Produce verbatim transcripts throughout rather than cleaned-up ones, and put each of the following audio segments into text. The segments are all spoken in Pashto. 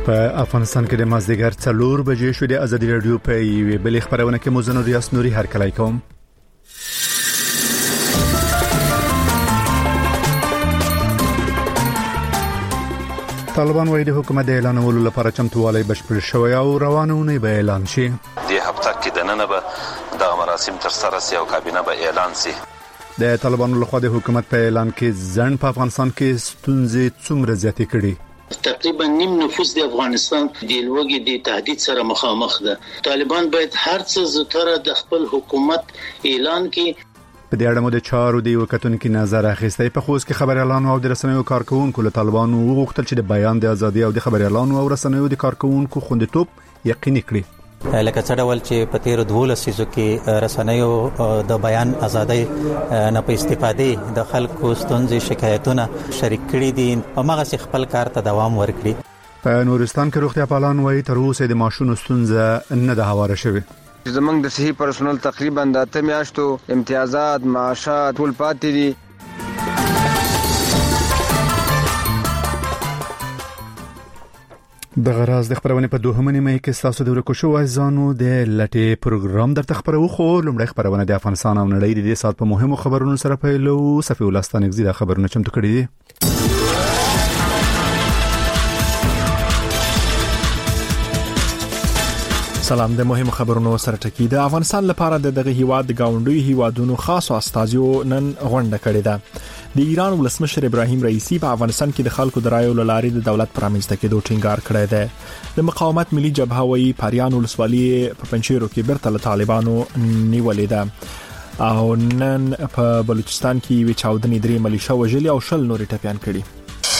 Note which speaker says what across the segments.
Speaker 1: په افغانستان کې د مازدیګر څلور بجې شو. د ازادي رادیو په یوې بلې خبرونه کې مو زه ریاض نوري هرکلی کوم. طالبان وايي د حکومت د اعلانولو لپاره چمتووالی بشپړ شوی او روانونه به اعلان شي.
Speaker 2: د هفته کې د نن به د مراسم تر سره سي او کابینه به اعلان سي.
Speaker 1: د طالبانو لخوا د حکومت په اعلان کې ځن په افغانستان کې ستونزې څومره زیاتې کړي؟
Speaker 3: تقریبا نیم نفوس د افغانستان د لوګي د تهدید سره مخامخ ده. طالبان باید هر څه زتره د خپل حکومت اعلان کې.
Speaker 1: په دې اړه مو د چارو دی وکټونکو نظر اخیستی. په خوست کې خبر اعلان او د رسنیو کارکونکو له طالبانو وغوښتل چې د بیان د ازادي او د خبر اعلان او رسنیو د کارکونکو خوندیتوب یقیني کړي.
Speaker 4: لکه څه ډول چې په تیر دولس سیزو کې رسنیو د بیان ازادي نه په استفادې د خلکو ستونزې شکایتونه شریک کړي دي او هغه خپل کار ته دوام ورکړي.
Speaker 1: په نورستان کې روغتیا پالان وايي تر اوسه د ماشونو ستونزه نه ده هواره شوې.
Speaker 5: زمونږ د صحي پرسونل تقریبا د اته میاشتو امتیازات معاشات ټول پاتې دي.
Speaker 1: د غراز د خبرونه په دوهمه نیمه کې تاسو د ورکو شو ځانو د لټې پروګرام درته خبرو خو لومړی خبرونه د افغانستان او نړۍ د دې سات په مهمو خبرونو سره پیلو. صفي الله ستانګزي د خبرونه چمتو کړی دي. سلام. د مهمو خبرونو سره ټکی د افغانستان لپاره د دغه هیواد د گاونډي هیوادونو خاصو استازیو نن غونډه کړې ده. د ایران ولسمشر ابراهیم رئیسی په افغانستان کې د خلکو د رایو لارې د دولت پرامنځته کېدو ټینګار کړی دی. د مقاومت ملي جبهه وايي پاریان ولسوالي په پنجشیرو کې برته له طالبانو نیولې ده او نن په بلوچستان کې وی چاودنې درې ملیشه وژلي او شل نورې ټپيان کړي.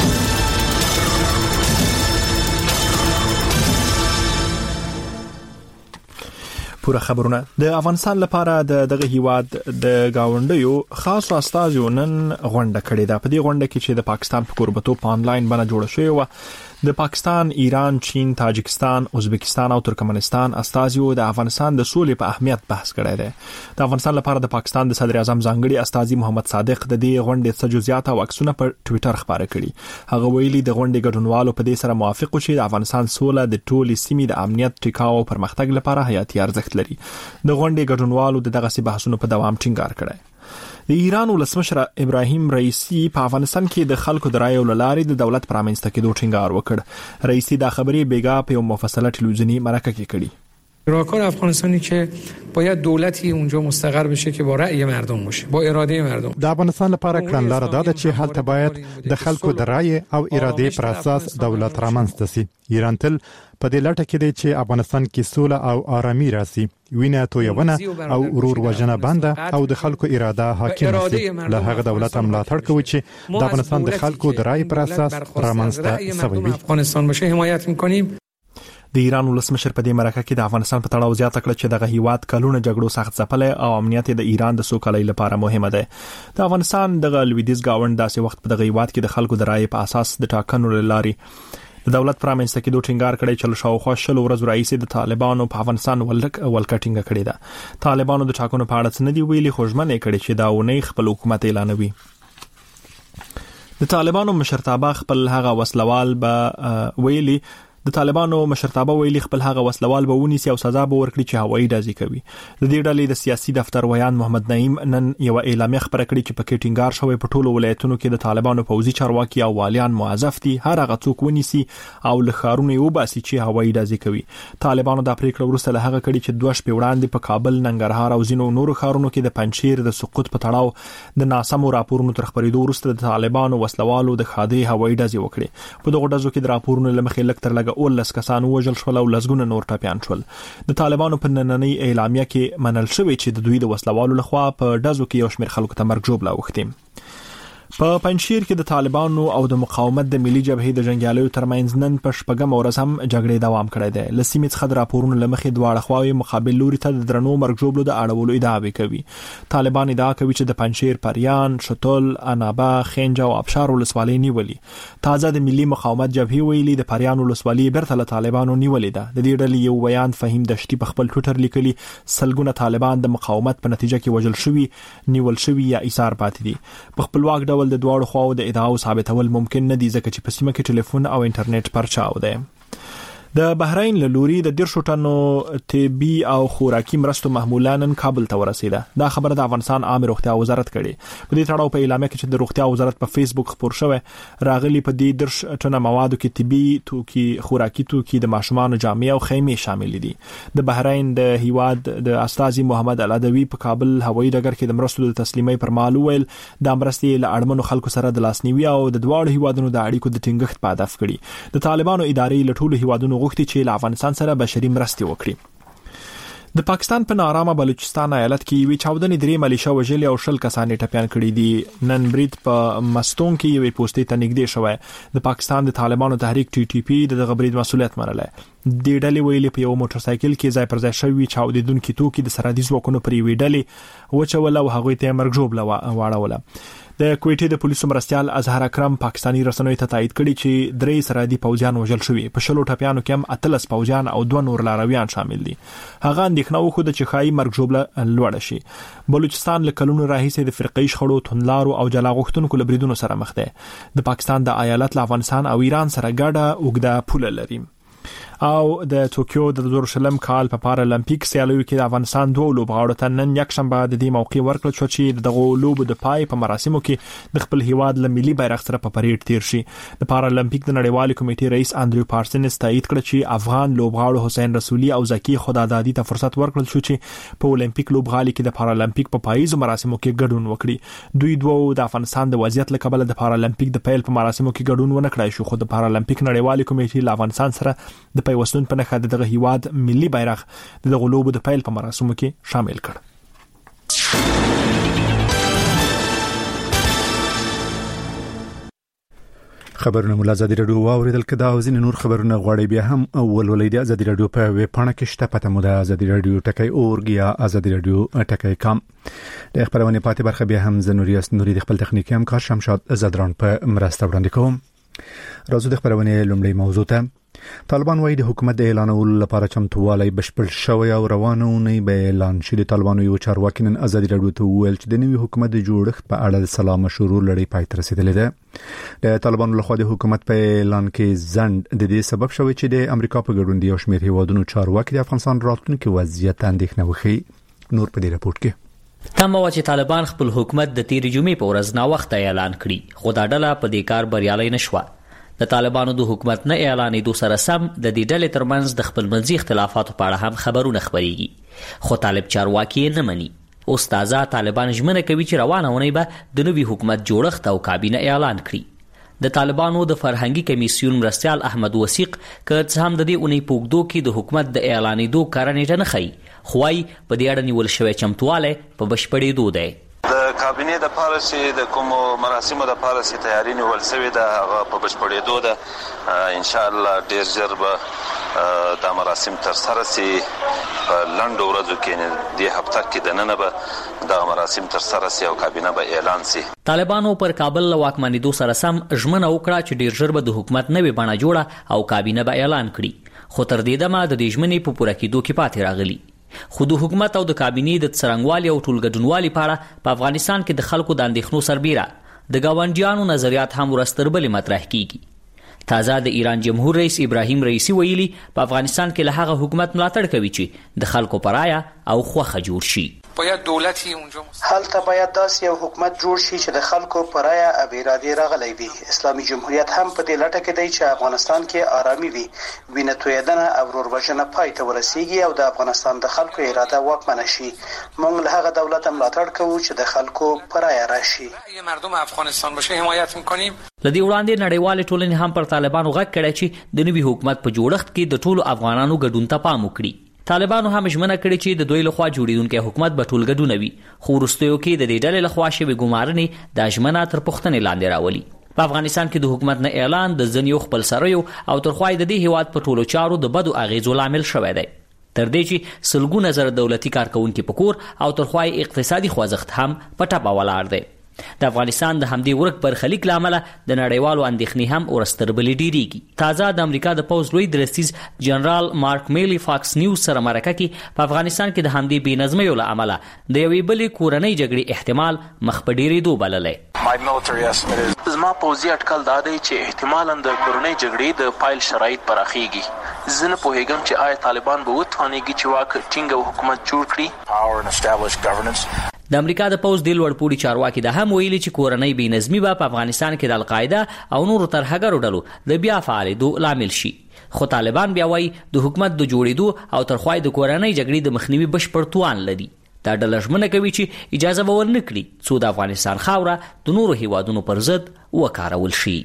Speaker 1: پوره خبرونه د افغانستان لپاره د دغه هیواد د گاونډیو خاصو استازیو نن غونډه کړې ده. په دې غونډه کې چې د پاکستان په قربتو په انلاین باندې جوړه شوې و، د پاکستان، ایران، چین، تاجکستان، ازبکستان او ترکمنستان استازیو د افغانستان د سولې په اهمیت بحث کړی دی. د افغانستان لپاره د پاکستان د صدر اعظم ځانګړي استازي محمد صادق د دې غونډې څخه جزئیات او عکسونه په ټوئیټر خبره کړي. هغه ویلي د غونډې ګډونوالو په دې سره موافق شو چې د افغانستان سوله د ټولې سیمې د امنیت، ټیکاو او پرمختګ لپاره حیاتي ارزښت لري. د غونډې ګډونوالو د دغه بحثونو په دوام ټینګار کړی. د ایران ولسمشر ابراهیم رئیسی په افغانستان کې د خلکو د رایو لارې د دولت پرامنځته کېدو ټینګار وکړ. رئیسی دا خبرې بیګا په یو مفصله ټلویزیونی مرکه کې کړي.
Speaker 6: راهکار افغانستانی که باید دولتی اونجا مستقر بشه که با رأی مردم باشه، با اراده مردم.
Speaker 7: د افغانستان لپاره کړنلاره دا ده چې هلته باید د خلکو د رأی او اراده پر اساس دولت رامنځته شي. ایران تل په دې لټه کې دی چې افغانستان کې سوله او آرامي راسي، وینه تویونه او ورور وژنه بنده او د خلکو اراده حاکم شي. له هغه دولت ملاتړ کوي چې د افغانستان د خلکو د رأی پر اساس رامنځته شوی وي.
Speaker 6: افغانستان باشه حمایت می‌کنیم.
Speaker 1: د ایران ولسمشر په دې مرکه کې د افغانستان په تړاو زیاته کړه چې دغه هیواد کلونه جګړو سخت ځپلی او امنیت د ایران د سوکالۍ لپاره مهمه ده. د افغانستان دغه لویدیځ گاوند داسې وخت په دغه هیواد کې د خلکو د رایې په اساس د ټاکنو لارې د دولت پرامنځته کېدو ټینګار کړی چې شاوخوا شل ورځې راهیسې د طالبانو په افغانستان ولک ولکټینګ کړی ده. طالبانو د ټاکنو په اړه څه نه دی ویلي، خو ژمنه کړې چې دا ونې خپل حکومت اعلانوي. د طالبانو مشرتابه خپل هغه وسلوال به ویلي د طالبانو مشرتابه ویلي خپل هغه وسلوال به ونیسي او سزا به ورکړي چې هوایي ډزې کوي. د دې ډلې د سیاسي دفتر ویان محمد نعیم نن یو اعلامیه خبره کړې چې پکې ټینګار شوی په ټولو ولایتونو کې د طالبانو پوځي چارواکي او والیان موظف دي هر هغه څوک ونیسي او له ښارونو یې وباسي چې هوایي ډزې کوي. طالبانو دا پریکړه وروسته له هغه کړې چې دوه شپې وړاندې په کابل، ننګرهار او ځینو نورو ښارونو کې د پنجشیر د سقوط په تړاو د ناسمو راپورونو تر خبرېدو وروسته د طالبانو وسلوالو د ښادۍ هوایي ډزې وکړې. په دغه ډزو کې د راپورونو له مخې لږ تر لږه اوولس کسان وژل شول او لسګونه نور ټپيان شول. د طالبانو په نننۍ اعلامیه کې منل شوی چې د دوی د وسلوالو لخوا په ډزو کې یو شمېر خلکو ته مرګ ژوبله اوښتي. په پنجشیر کې د طالبانو او د مقاومت د ملي جبهې د جنگیالیو ترمنځ نن په شپږم ورځ هم جګړې دوام کړی دی. له سیمې څخه د راپورونو له مخې دواړه خواوې مقابل لوري ته د درنو مرګ ژوبلو د اړولو ادعاوې کوي. طالبان ادعا کوي چې د پنجشیر، پریان، شتول، انابه، خنجه او ابشار ولسوالۍ نیولي. تازه د ملي مقاومت جبهې ویلي د پریان ولسوالۍ برته له طالبانو نیولې ده. د دې ډلې یو ویان فهیم دشتي په خپل ټویټر لیکلي سلګونه طالبان د مقاومت په نتیجه کې وژل شوي، نیول شوي یا ایثار پاتې دي. په خپلواک ډول د دواړو خواو د ادعاو ثابتول ممکن نه دي ځکه چې په سیمه کې ټلیفون او انټرنیټ پرچاو دی. د بحرین له لوري د ډیر شټانو طبي او خوراکي مرستو محمولانن کابل ته ورسیده. دا خبره د افغانستان عامه روغتیا وزارت کړي. په دې تړاو په اعلامیه کې چې د روغتیا وزارت په فیسبوک خبر شوی راغلي په دې درش ټنه موادو کې طبي توکي، خوراکي توکي، د ماشومان جامې او خیمې شامل دي. د بحرین د هیواد د استاذي محمد العدوی په کابل هوایي ډګر کې د مرستو د تسلیمي پر مهال ویل د مرستې له اړمنو خلکو سره د لاسنیوي او د دواړو هیوادونو د اړیکو د ټینګښت په هدف کړي. د طالبانو ادارې له ټولو هیوادونو غوښتي چې له افغانستان سره بشري مرستې وکړي. د پاکستان په نارامه بلوچستان ایالت کې وی چاودنې درې ملیشه وژلې او شل کسان ټپيان کړي دي. نن برید په مستون کې یوې پوسټې ته نږدې شوی. د پاکستان د طالبانو تحریک ټي ټي پی د برید مسؤلیت منله. د ډلې ویلې په یو موټر سایکل کې ځای پر ځای شوی چاودیدونکو توکي د سرحدي ځواکونو پر وی ډلې وچول او هغه ته مرګ جوړ واړول. د کویټې د پولیسو مرستيال اظهر اکرم پاکستانی رسنیو ته تایید کړي چې درې سرحدي پوځیان وژل شوي. په شلو ټپيانو کې هم اتلس پوځیان او دوه نور لارویان شامل دي. هغه اندېښنه وکړه چې خای مرګ جوړه لوړ شي. بلوچستان له کلونو راهیسې د فرقې شخړو، توندلارو او جلا غوښتونکو لبریدونو سره مخ دی. د پاکستان د ایالت له افغانستان او ایران سره ګډه اوږده پوله لري. او د ټوکیو د یروشلم کال په پارالمپیک سیالیو کې د افغانستان دوه لوبغاړو ته نن یک شنبه د دې موقع ورکړل شو چې دغه لوب د پای په مراسمو کې د خپل هیواد له ملي بیرغ سره په پریډ تیر شي. د پارالمپیک د نړیوال کمیټې رئیس انډریو پارسنز تایید کړ چې افغان لوبغاړو حسین رسولي او زکی خدادادي ته فرصت ورکړل شو چې په اولمپیک لوبغالي کې د پارالمپیک په پاییزو مراسمو کې ګډون وکړي. دوی دوه د افغانستان د وضعیت له کبله د پارالمپیک د پیل په مراسمو کې ګډون ونه کړای شو، خو د پارالمپیک نړیوال کمیټې له افغانستان سره د پیوستون په نخښه دغه هیواد ملي بیرغ د دغه لوبو د پیل په مراسمو کې شامل کړ.
Speaker 8: خبرونه مولا ازادي رادیو واوریدل کدا او ځین نور خبرونه غواړي بیا هم ولولې د ازادي رادیو په ویب پاڼه کې شته. پته مو د ازادي رادیو ټکی اورګ یا ازادي رادیو ټکی کام. د خبرونه پاتې برخه بیا هم زنوریاس نوري د خپل تخنیکی همکار شمشاد زدران په مرسته وړاندې کوم. راځو د خبرونه لومړی موضوع ته. طالبان وايي د حکومت د اعلانولو لپاره چمتووالی بشپړ شوی او روانه نه به اعلان شي. د طالبانو یو چارواکي نن ازادي رادیو ته ویل چې د نوي حکومت د جوړښت په اړه د سلا مشورو لړۍ پای ته رسیدلې ده. د طالبانو لخوا د حکومت په اعلان کې ځند د دې سبب شوی چې د امریکا په ګډون دی او شمېر هیوادونو چارواکي د افغانستان راتلونکي وضعیت اندېښنه وکړي. نور په دې راپورټ کې
Speaker 9: تمه و چې طالبان خپل حکومت د تیر جمعې په ورځ نا وخت اعلان کړي، خو دا ډله په دې کار بریالي نشوه. د طالبانو د حکومت نه اعلانېدو سره سم د دې ډلې ترمنځ د خپل منځي اختلافاتو په اړه هم خبرونه خبريږي، خو طالب چارواکي نه مني. اوس تازه طالبان ژمنه کوي چې روانه ونی به د نوي حکومت جوړښت او کابینه اعلان کړي. د طالبانو د فرهنګي کمیسیون مرستيال احمد وثیق که څه هم د دې اونۍ په اوږدو کې د حکومت د اعلانېدو کار نیټه نه ښیي، خو وايي په دې اړه نیول شوی چمتوالی په بشپړېدو دی.
Speaker 2: د کابینې د پاره چې د کوم مراسمو د پاره چې تیاری نیول شوی ده هغه په بشپړېدو ده. ان شاء الله ډیر ژر به دا مراسم تر سره شي. په لنډو ورځو کې د هفته کې د نن به دا مراسم تر سره شي او کابینه به اعلان شي.
Speaker 9: طالبانو پر کابل له واکمنېدو سره سم ژمنه وکړه چې ډیر ژر به د حکومت نوې بڼه جوړه او کابینه به اعلان کړي، خو تر دې دمه د دې ژمنې په پوره کېدو کې پاتې راغلي. خو د حکومت او د کابینې د څرنګوالي او ټولګډونوالي په اړه په افغانستان کې د خلکو د اندېښنو سربیره د ګاونډیانو نظریات هم ورستربلې مطرح کیږي. تازه د ایران جمهور رئیس ابراهیم رئیسی ویلي په افغانستان کې له هغه حکومت ملاتړ کوي چې د خلکو پر رایه او خوخه جوړ شي.
Speaker 6: باید دولتی اونجا
Speaker 10: هلته باید داسې یو حکومت جوړ شي چې د خلکو پر رایه او ارادې راغلی وي. اسلامي جمهوریت هم په دې لټه کې دی چې افغانستان کې آرامي وي، وینه تویدنه او وروروژنه پای ته ورسیږي او د افغانستان د خلکو اراده واکمنه شي. موږ له هغه دولت ملاتړ کوو چې د خلکو پر رایه راشي.
Speaker 6: مردم افغانستان باشه حمایت میکنیم.
Speaker 9: لدی وړاندې نړیوال ټولنې هم پر طالبانو غږ کړی چې د نوي حکومت په جوړښت کې د ټولو افغانانو ګډون ته پام وکړي. طالبانو هم ژمنه کړې چې د دوی لخوا جوړیدونکي حکومت به ټول ګډون وي، خو وروستیو کې د دې ډلې لخوا شوی ګمارنې د ژمنه تر پوښتنې لاندې راولي. په افغانستان کې د حکومت نه اعلان د ځینو خپل سروي او ترخوای د دې هیواد په ټولو چارو د بدو اغیزو لامل شوی دی، تر دې چې سلګونه زره دولتي کارکونکو په کور او ترخوای اقتصادي خوځښت هم په ټپه ولاړ دی. د افغانستان د همدې ورک برخلیک لامل د نړیوالو اندېښنې هم ورستربلې ډیریږي. تازه د امریکا د پوز لوی درستیز جنرال مارک میلی فاکس نیوز سره مرکه کې په افغانستان کې د همدې بې نظمیو له امله د یوې بلې کورنۍ جګړې احتمال مخ په ډیریدو بللی.
Speaker 11: زما پوځي اټکل دا دی چې احتمالاً د کورنۍ جګړې د پایل شرایط پراخیږي. زه نه پوهیږم چې آیا طالبان به وتوانیږي چې واک ټینګ او حکومت جوړ کړي.
Speaker 9: د امریکا د پوز د لوړپوړي چارواکي د هم ویلي چې کورنۍ بې نظمي به په افغانستان کې د القاعده او نورو ترهګرو ډلو د بیا فعالېدو لامل شي. خو طالبان بیا وایي د حکومت د جوړېدو او ترخوای د کورنۍ جګړې د مخنیوي بشپړ توان لري. دا ډله ژمنه کوي چې اجازه به ورنه کړي څو د افغانستان خاوره د نورو هیوادونو پر ضد وکارول شي.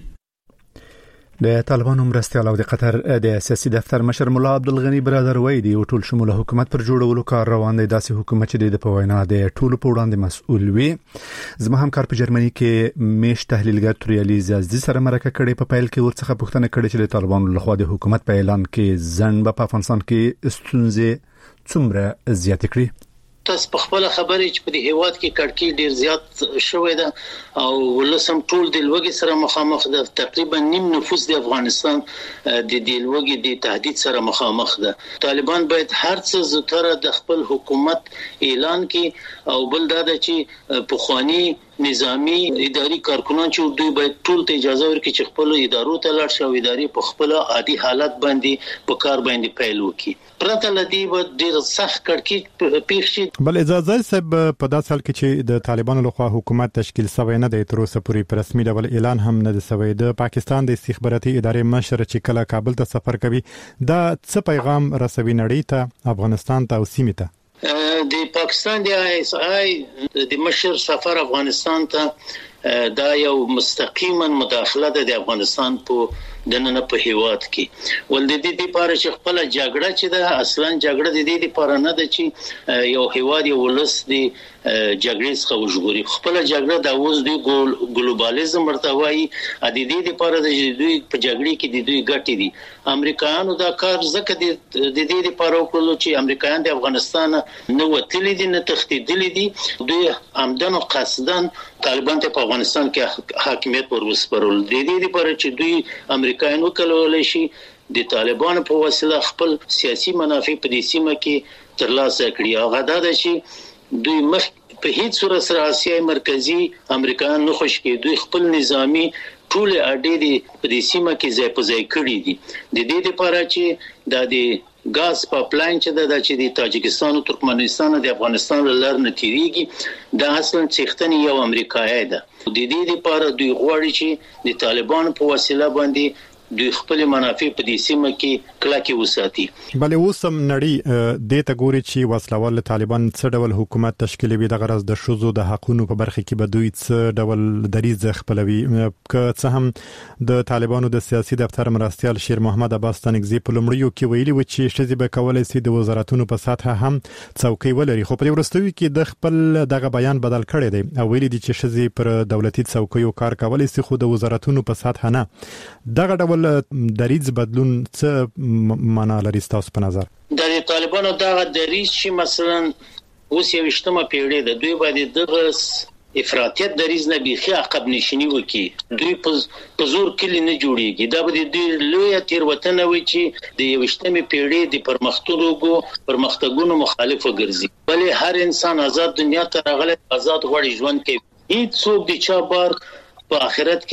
Speaker 8: د طالبانو مرستیال او د قطر د سیاسي دفتر مشر مولا عبدالغنی برادر وایي د ټول شموله حکومت پر جوړولو کار روان دی. داسې حکومت چې د په وینا د ټولو په وړاندې مسؤل وي. زما همکار په جرمني کې میش تحلیلګر توریالي زیازدي سره مرکه کړې. په پیل کې ورڅخه پوښتنه کړې چې د طالبانو لخوا د حکومت په اعلان کې ځنډ په افغانستان کې ستونزې څومره زیاتې کړې.
Speaker 3: تاسو په خپل خبرې چې په دې هیواد کې کړکۍ ډیر زیات شوې ده او ولسم ټول د لوګي سره مخامخ ده. تقریبا نیم نفوس د افغانستان د دې لوګي د تهدید سره مخامخ ده. طالبان باید هر څه زتره د خپل حکومت اعلان کړي او بل دا چې په خواني نظامی اداري کارکونان چې دوی باید ټول ته اجازه ورکړي چې خپل ادارو ته لاړ شي او اداري په خپل عادي حالت باندې په کار باندې پیل وکړي. پرته لدی و ډیر سخت کړکۍ پیښ شي.
Speaker 7: بل اجازه سب په داس حال کې چې د طالبانو لخوا حکومت تشکیل شوی نه دی تر اوسه پورې په رسمي ډول اعلان هم نه دی شوی. د پاکستان د استخباراتي ادارې مشر چې کله کابل ته سفر کوي دا څه پیغام رسوي نړۍ ته، افغانستان ته او سیمې ته؟
Speaker 3: د پاکستان د آی اس آی د مشر سفر افغانستان ته دا یو مستقیما مداخله ده د افغانستان په دننه په هیواد کې. ول د دې لپاره چې خپل جګړه چې ده اصلا جګړه د دې لپاره نه ده چې یو هیواد یو ولس دی جګړې څخه وژغوري. خپل جګړه د اوس دی ګلوبالیزم مرتوي د دې لپاره د دوی په جګړې کې د دوی ګټې دي. امریکایانو دا کار ځکه د دې لپاره وکړل چې امریکایان د افغانستان نه وتلي دي نه تښتېدلي دي. دوی عمدن او قصدن طالبان ته په افغانستان کې حاکمیت ور وسپارل. د دې لپاره چې دوی امریکایان وکولای شي د طالبانو په وسیله خپل سیاسي منافع په دې سیمه کې ترلاسه کړي. هغه دا ده چې دوی مخ په هیڅ صورت سره آسیای مرکزی امریکایان نه خوش کې دوی خپل نظامی ټول اډې دي په دې سیمه کې ځای په ځای کړي دي. د دې لپاره چې د دې غاز پایپلاین چې د چې د تاجکستان او ترکمنستان او د افغانستان لار نه تیریږي دا اصلا څښتنی یو امریکایي ده. د دې لپاره دوی غواړي چې د طالبان په وسیله باندې دوی خپل منافع په دې سیمه کې کلکه وساتي.
Speaker 7: بل اوسم نړۍ د ته ګوري چې وسلوال طالبان څه ډول حکومت تشکیلوي د غرض د شذو د حقونو په برخه کې به دوی څه ډول دریځ خپلوي. که څه هم د طالبانو د سیاسي دفتر مرستیال شیر محمد عباس تنگزی په لومړیو کې ویلي و چې شذې به کولای شي د وزارتونو په سطح هم څوکۍ ولري، خو په ورستوي کې د خپل دغه بیان بدل کړی دی او ویلي دي چې شذې پر دولتي څوکیو کار کولای شي خو د وزارتونو په سطح نه. دغه ډول دریځ بدلون څه معنا لري تاسو په نظر؟
Speaker 3: د طالبانو دغه دریځ چې مثلا اوس یو اشتمه پیړۍ ده دوی باندې دغه افراطیت دریځ نه بيخي عقب نشینی وکي. دوی په زور کلی نه جوړیږي. دا به د لوی تیروتنه وي چې د یو اشتمه پیړۍ د پرمختګونو پرمختګونو مخالف وګرځي. بلې هر انسان آزاد دنیا ته راغلی آزاد غوړي ژوند کوي. هیڅ څوک د چا بار په آخرت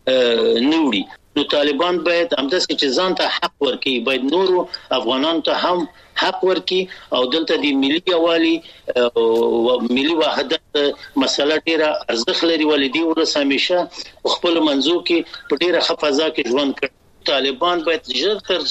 Speaker 3: کې نوړي. نو طالبان باید همداسې چې ځان ته حق ورکړي، باید نورو افغانانو ته هم حق ورکړي او دلته د ملي یوالي او ملي وحدت مسله ډیره ارزښت لري. ولدي ورس همیشه خپل منځو کې په ډیره خفضا کې ژوند کوي. طالبان باید ژر تر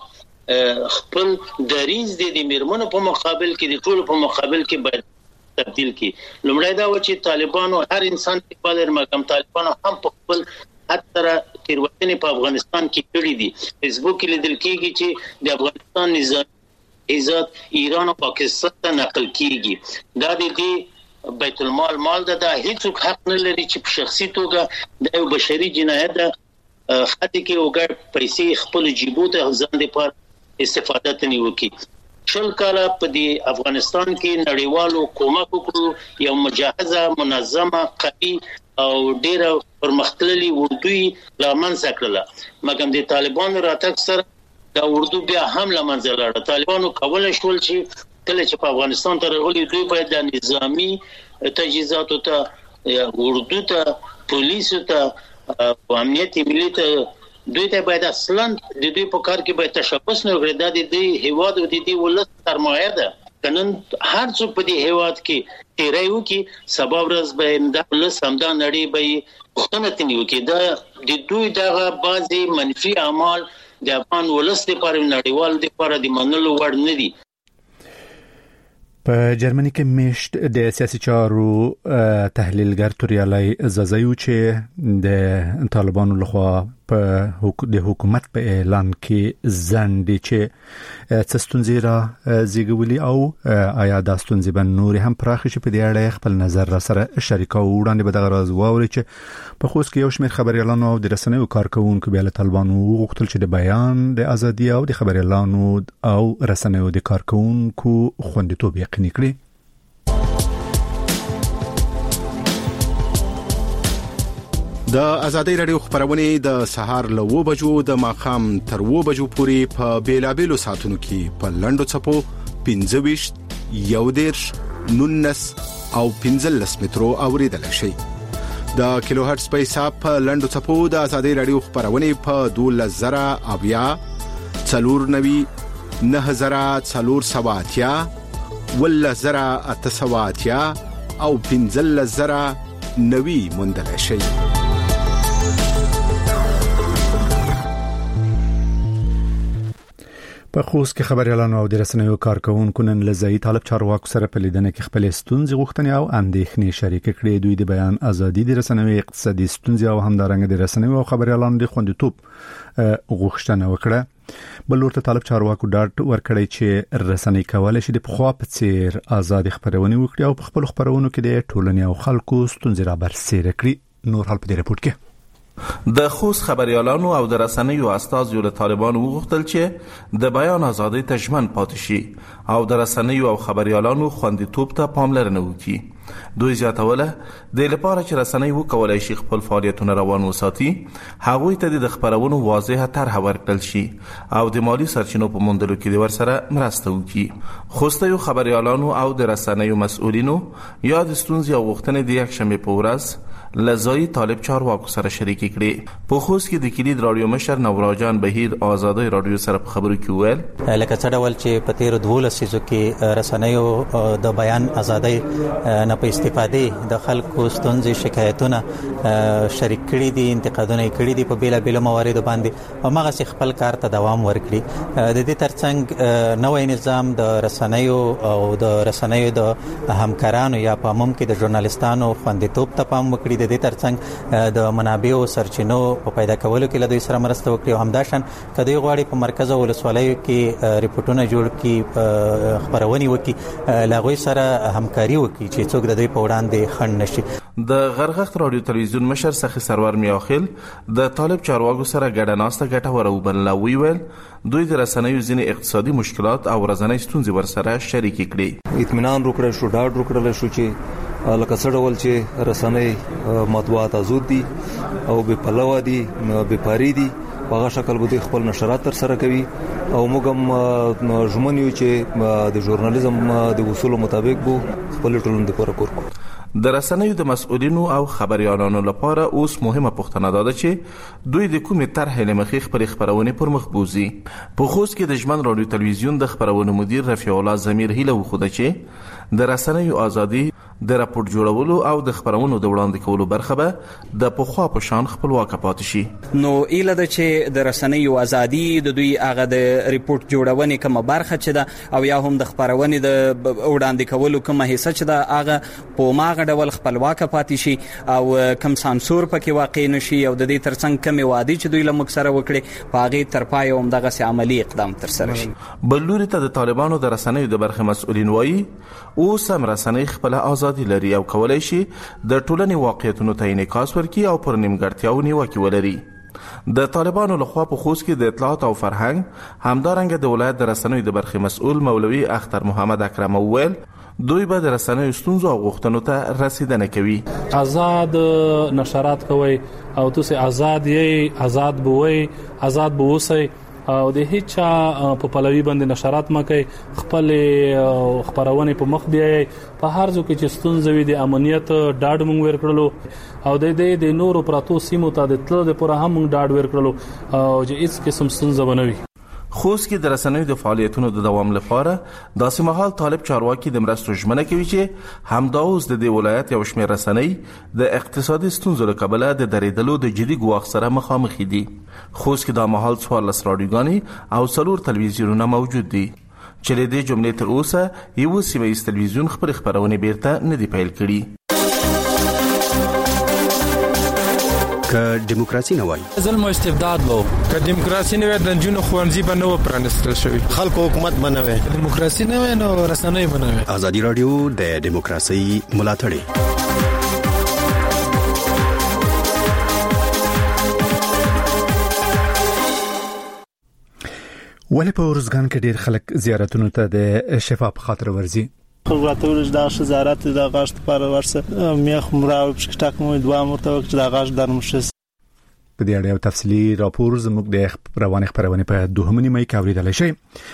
Speaker 3: ژره خپل دریځ د میرمنو په مقابل کې د ټولو په مقابل کې باید تبدیل کړي. لومړی دا و چې طالبانو هر انسان په خپل مقام طالبانو هم په خپل حتی تیروتنې په افغانستان کې کړې دي. فیسبوک کې لیدل کېږي چې د افغانستان نظام عزت ایران او پاکستان ته نقل کېږي. دا د دې بیت المال مال ده. هیڅوک حق نه لري چې په شخصي توګه د یو بشري جنایت ده خاطر کې وګړي پیسې خپل جیبو ته ځان لپاره استفاده تني وکړي. شل کاله په دې افغانستان کې نړیوالو کومک وکړو، یو مجهزه منظمه قوي او ډیره پرمختللي اردوی لامنځته کړله، مګر د طالبانو راتګ سره دا اردو بیا هم لمنځه لاړه. طالبانو کولای شول چې کله چې په افغانستان ته راغلي دوی باید د نظامی تجهیزاتو ته، اردو ته، پولیسو ته، امنیت ملي ته، دوی ته باید اصلا د دوی په کار کې باید تشبث نه وکړي. دا د دې هیواد او د دې ولس سرمایه ده. کنن هر څوک په دې هیواد کې تیرای وکي، سبا ورځ به د ولس همدا نړۍ به پښتنه تني وکي. دا د دوی دغه بعضي منفي اعمال د افغان ولس لپاره نړیوال لپاره د منلو وړ نه دي.
Speaker 8: په جرمني کې میشت د سیاسي چارو تحلیلګر توریالای زازایو چې د طالبانو لخوا په د حکومت په اعلان کې ځنډي چې څستونځي را زیږولي او آیا د ستونځي بن نور هم پراخ شي، په دې اړه خپل نظر را سره شریکو وړاندې به د غراز واوري چې په خوست کې یو شمېر خبريالانو او د رسنیو کارکونکو بیا له طالبانو وغوښتل چې د بیان د ازادي او د خبريالانو او رسنیو د کارکونکو خوندیتوب یقیني کړي.
Speaker 12: د ازادي رادیو خبرونه د سهار له و بجو د ماخام تر و بجو پورې په بیلابېلو ساتونو کې په لندو چپو پنځه ویشت، یو دیرش، نونس او پنځلس مترو اوریدل شي. د کیلو هرتز په حساب په لندو چپو د ازادي رادیو خبرونه په دولس زره اویا، څلور نوي، نه زره څلور سواتیا، ول زره اته سواتیا او پنځلس زره نوي موندل شي.
Speaker 8: په خوست کې خبريالانو او د رسنیو کارکونکو نن لزئی طالب چارواکو سره په لیدنه کې خپل ستونزې غوښتنې او اندېښنې شریک کړې. دوی د بیان ازادي، د رسنیو اقتصادي ستونزې او همدارنګه د رسنیو او خبريالانو د خوندیتوب غوښتنه وکړه. بل ورته طالب چارواکو ډاډ ورکړی چې رسنۍ کولای شي د پخوا په څیر آزاد خبرونه وکړي او په خپل خبرونو کې د ټولنې او خلکو ستونزې را برسېره کړي. نور حال په دې رپورت کې
Speaker 13: د خوست خبريالانو او د رسنیو استازو له طالبانو وغوښتل چې د بیان ازادۍ ته ژمن پاتې شي او د رسنیو او خبريالانو خوندیتوب ته پاملرنه وکړي. دوی زیاتوله د لپاره چې رسنۍ وکولای شي خپل فعالیتونه روان وساتي، هغوی ته د خبرونو واضحه طرح ورکړل شي او د مالی سرچینو په موندلو کې د ورسره مرسته وکړي. خوستیو خبريالانو او د رسنیو مسؤلینو یا د ستونزې او غوښتنې د یک شنبه په ورځ لزای طالب چارواکو سره شریک کړي. په خوست کې د کلید رادیو مشر نوراجان بهیر آزادۍ رادیو سره په خبرو کې ویل
Speaker 4: لکه څه ډول چې په تیر دولس سیزو کې رسنیو د بیان ازادۍ نه په استفادې د خلکو ستونزې شکایتونه شریک کړي دي، انتقادونه کړي دي په بیلا بیل مواردو باندې او هغه خپل کار ته دوام ورکړي. د دې ترڅنګ نوې نظام د رسنیو او د رسنیو د همکارانو یا په عموم کې د ژورنالیستانو خوندیتوب ته پام وکړي. د دې ترڅنګ د منابعو سرچینو په پیدا کولو کې له دوی سره مرسته وکړي او همداشان کدی غواړي په مرکز او ولسوالیو کې ریپورتونه جوړ کړي، خبرونه وکړي، لاغوي سره همکاري وکړي چې څوک د دوی په وړاندې خنډ نشي.
Speaker 13: د غرغښت رادیو تلویزیون مشر سخی سرور میاخیل د طالب چارواکو سره ګډه ناسته ګټوره وبلله. ویل دوی د رسنیو ځینې اقتصادي مشکلات او ورځنۍ ستونزې ورسره شریک کړي.
Speaker 14: اطمینان وکړل شو، ډاډ ورکړل شو چې لکه څه ډول چې رسنۍ مطبوعات آزاد دي او بې پلوه دي، بې پاري دي، په هغه شکل به دوی خپل نشرات تر سره کوي او موږ هم ژمن یو چې د ژورنالیزم د اصولو مطابق به خپل ټولنې لپاره کار کوو.
Speaker 13: د رسنیو د مسؤلینو او خبريالانو لپاره اوس مهمه پوښتنه ده چې دوی د کومې طرحې لمخې خپل خبرونه پر مخ بوزي. په خوست کې د ژمن رادیو تلویزیون د خبرونو مدیر رفیع الله زمیر هیله وخوده چې د رسنیو ازادي د راپور جوړولو او د خبرونو د وړاندې کولو برخه به د پخوا په شان خپلواک پاتې شي.
Speaker 15: نو ایله د چې د رسنیو ازادي د دوی هغه د ریپورت جوړونې کومه برخه چې ده او یا هم د خبرونې د وړاندې کولو کومه حصہ چې ده هغه په ماغه ډول خپلواک پاتې شي او کم سانسور پکې واقع نشي او د دې ترڅنګ کومه وادي چې دوی له موږ سره وکړي په هغه تر پای هم دغه سي عملی اقدام تر سره شي.
Speaker 13: بلوري ته د طالبانو د رسنیو د برخه مسؤلین وایي او سم رسنۍ خپل ازادي لري او کولای شي د ټولنې واقعیتونو ته انعکاس ورکړي او پر نیمګړتیاو نیوکه ولري. د طالبانو لخوا په خوست کې د اطلاعات او فرهنګ همدارنګه د ولایت د رسنیو د برخې مسؤل مولوي اختر محمد اکرم وویل دوی به د رسنیو ستونزو او غوښتنو ته رسیدنه کوي.
Speaker 16: آزاد نشرات کوي او تاسو آزاد یې آزاد بووي آزاد بووسي او د هیڅ په پلوي باندې نشرات مکه خپل خبرونه په مخ بیاي په هر ځکه چې ستونزې وي د امنیت ډاډ مونږ ورکړلو او د دې د نورو پراتو سیمو ته د تل د پوره هم ډاډ ورکړلو او چې هیڅ قسم ستونزه بنوي.
Speaker 13: خوست کې د رسنیو د فعالیتونو د دوام لپاره داسې مهال طالب چارواکي د مرستو ژمنه کوي چې همدا اوس د دې ولایت یو شمېر رسنۍ د اقتصادي ستونزو له کبله د درېدلو د جدي ګواښ سره مخامخ دي. خوست کې د مهال څوارلس راډیوګانې او څلور تلویزیونونه موجود دي چې د دې جملې تر اوسه یو سیمه ییز تلویزیون خپل خبرونه بیرته نه دی پیل کړي.
Speaker 17: که دیموکراسي نه وای
Speaker 18: ظلم او استبداد وو، که دیموکراسي نه وای د جنونو خوانځي به نه پرانستل شوی،
Speaker 19: خلکو حکومت بنوي،
Speaker 18: دیموکراسي نه وای نو رسنۍ بنوي.
Speaker 17: ازادي رادیو د دیموکراسي ملاتړ
Speaker 8: ولې په ورزګان کې ډیر خلک زیارتونو ته د شفا په خاطر ورځي.
Speaker 20: خبراتول د شزارت د غاښ پر ورسه میخ مراو پښټاک مو دوه مرته وخت د غاښ درمشس
Speaker 8: په دې اړه یو تفصیلی راپور زموږ د رواني خبرونه په دوهمنی مې کې اوریدل شي.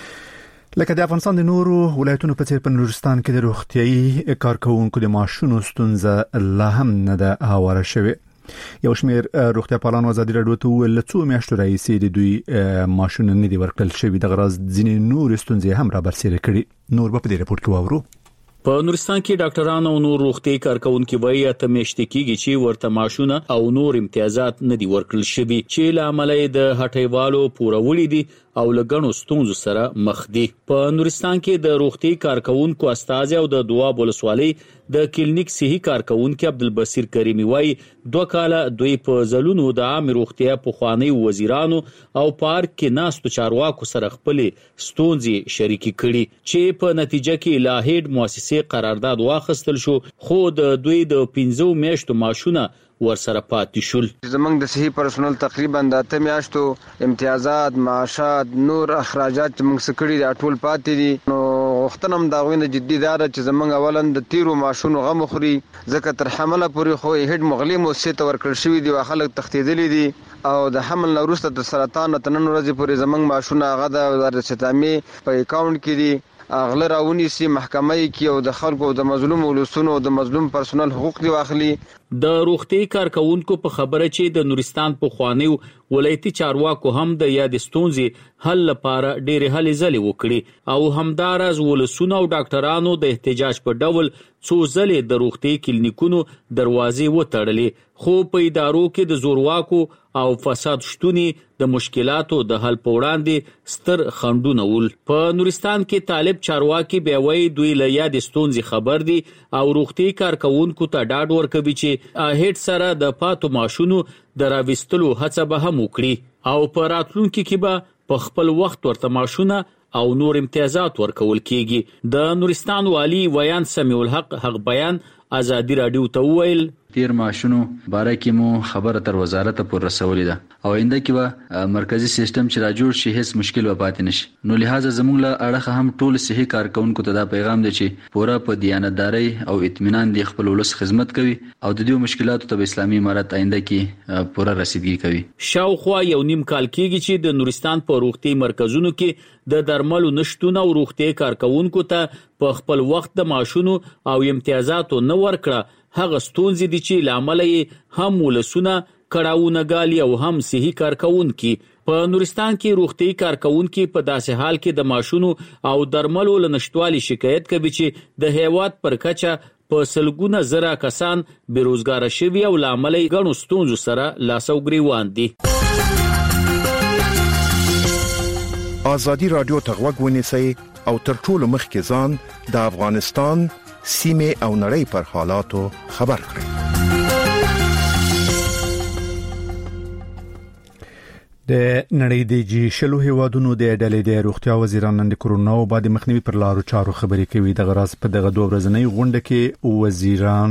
Speaker 8: لکه د افغانستان د نورو ولایتونو په څیر په نورستان کې د روغتيایي کارکونکو د معاشونو ستونزه لا هم نه ده هواره شوې. یو شمېر روغتیا پالان ازادي راډیو ته ول څو میاشتو راځي د دوی معاشونه نه دي ورکړل شوی د غراز ځینې نور ستونزې هم را برسېره کړي. نور په دې راپور کې واورو.
Speaker 21: په نورستان کې ډاکټرانو او نور روغتي کارکونکو وایي ته میشته کېږي چې ورته معاشونه او نور امتیازات نه دي ورکړل شوی چې لامل د هټیوالو پورولې دي او لګڼو ستونزو سره مخ دي. په نورستان کې د روغتي کارکونکو استاد او د دوا بولسوالۍ د کلینیک صحي کارکونکو عبدالبصیر کریمی وایي دوه کاله دوی په ځلونو د عام روغتیا په خواني وزیرانو او پارک کې ناستو چارواکو سره خپل ستونزې شریکي کړي چې په نتیجه کې لاهید مؤسسه قرارداد واخیستل شو خو د دوی د پنځو میاشتو معاشونه ورسره پاتې شول.
Speaker 5: زمنګ د صحي پرسونل تقریبا د اته میاشتو امتیازات معاشات نور اخراجات موږ سکړي د ټول پاتې دي. نو وختنم دا غوینه جدي دار چې زمنګ اولن د تیرو معاشونو غو مخري ځکه تر حمله پورې خو هډ مغلی موسسه ته ورکړل شوی دی او خلک تختیدلې دي او د حمل وروسته د سرطان تنن ورځې پورې زمنګ معاشونه غدا د ستامي په اکاونټ کې دي اغله راونی سي محکمه کې او د خلکو د مظلوم ولسونو او د مظلوم پرسونل حقوق دی واخلي.
Speaker 21: د روغتي کارکونکو په خبره چې د نورستان په خواني ولایتي چارواکو هم د یاد ستونزې حل لپاره ډېر هلې ځلې وکړي او همدارز ولسونو او ډاکټرانو د احتجاج په ډول څو ځلې د روغتي کلینیکونو دروازې وتړلې خو په ادارو کې د زورواکو او فساد شتونی د مشکلاتو د حل په وړاندې ستر خنډونه ول. په نورستان کې طالب چارواکي به وایي دوی له یاد ستونزې خبر دي او روغتي کارکونکو ته ډاډ ورکوي چې هیڅ سره د پاتو ماشونو د راوستلو هڅه به هم وکړي او په راتلونکي کې به په خپل وخت ورته ماشونه او نور امتیازات ورکول کیږي. د نورستان والی ویان سمیع الحق حق بیان ازادي رادیو ته ویل
Speaker 22: تیر معاشونو باره کې مو خبره تر وزارت پورې رسولې ده او آینده کې به مرکزی سیستم چې را جوړ شي هیڅ مشکل و پاتې نشي. نو لہذا زموږ له اړخه هم ټول صحي کارکونکو ته دا پیغام دی چې پوره په دیانتداري او اطمینان دی خپل ولس خدمت کوي او د دې مشکلاتو ته اسلامي امارت آینده کې پوره رسیدګي کوي.
Speaker 21: شاوخوا یو نیم کال کېږي چې د نورستان په روغتي مرکزونو کې د درملو نشټونه او روغتي کارکونکو ته په خپل وخت د معاشونو او امتیازاتو نه ورکړه هغه ستونزې دي چې لامل یې هم ولسونه کړهونه غالي او هم صحي کارکونکو. په نورستان کې روغتي کارکونکو په داسې حال کې د معاشونو او درملو لنشټوالي شکایت کوي چې د هیواد پر کچه په سلګونه زره کسان بیروزګار شوي او لامل یې غنو ستونزو سره لاس او ګریوان دي.
Speaker 12: ازادي رادیو ته غوږ ونیسئ او تر ټولو مخکې ځان د افغانستان سیمه او نړۍ پر حالاتو خبر کړئ.
Speaker 8: د نړۍ د جی شلو هیوادونو د ډلې د روغتیا وزیرانو د کرونا او بعد مخنیوي پر لارو چارو خبرې کوي. د غراس په دغه دوه ورځنۍ غونډه کې وزیران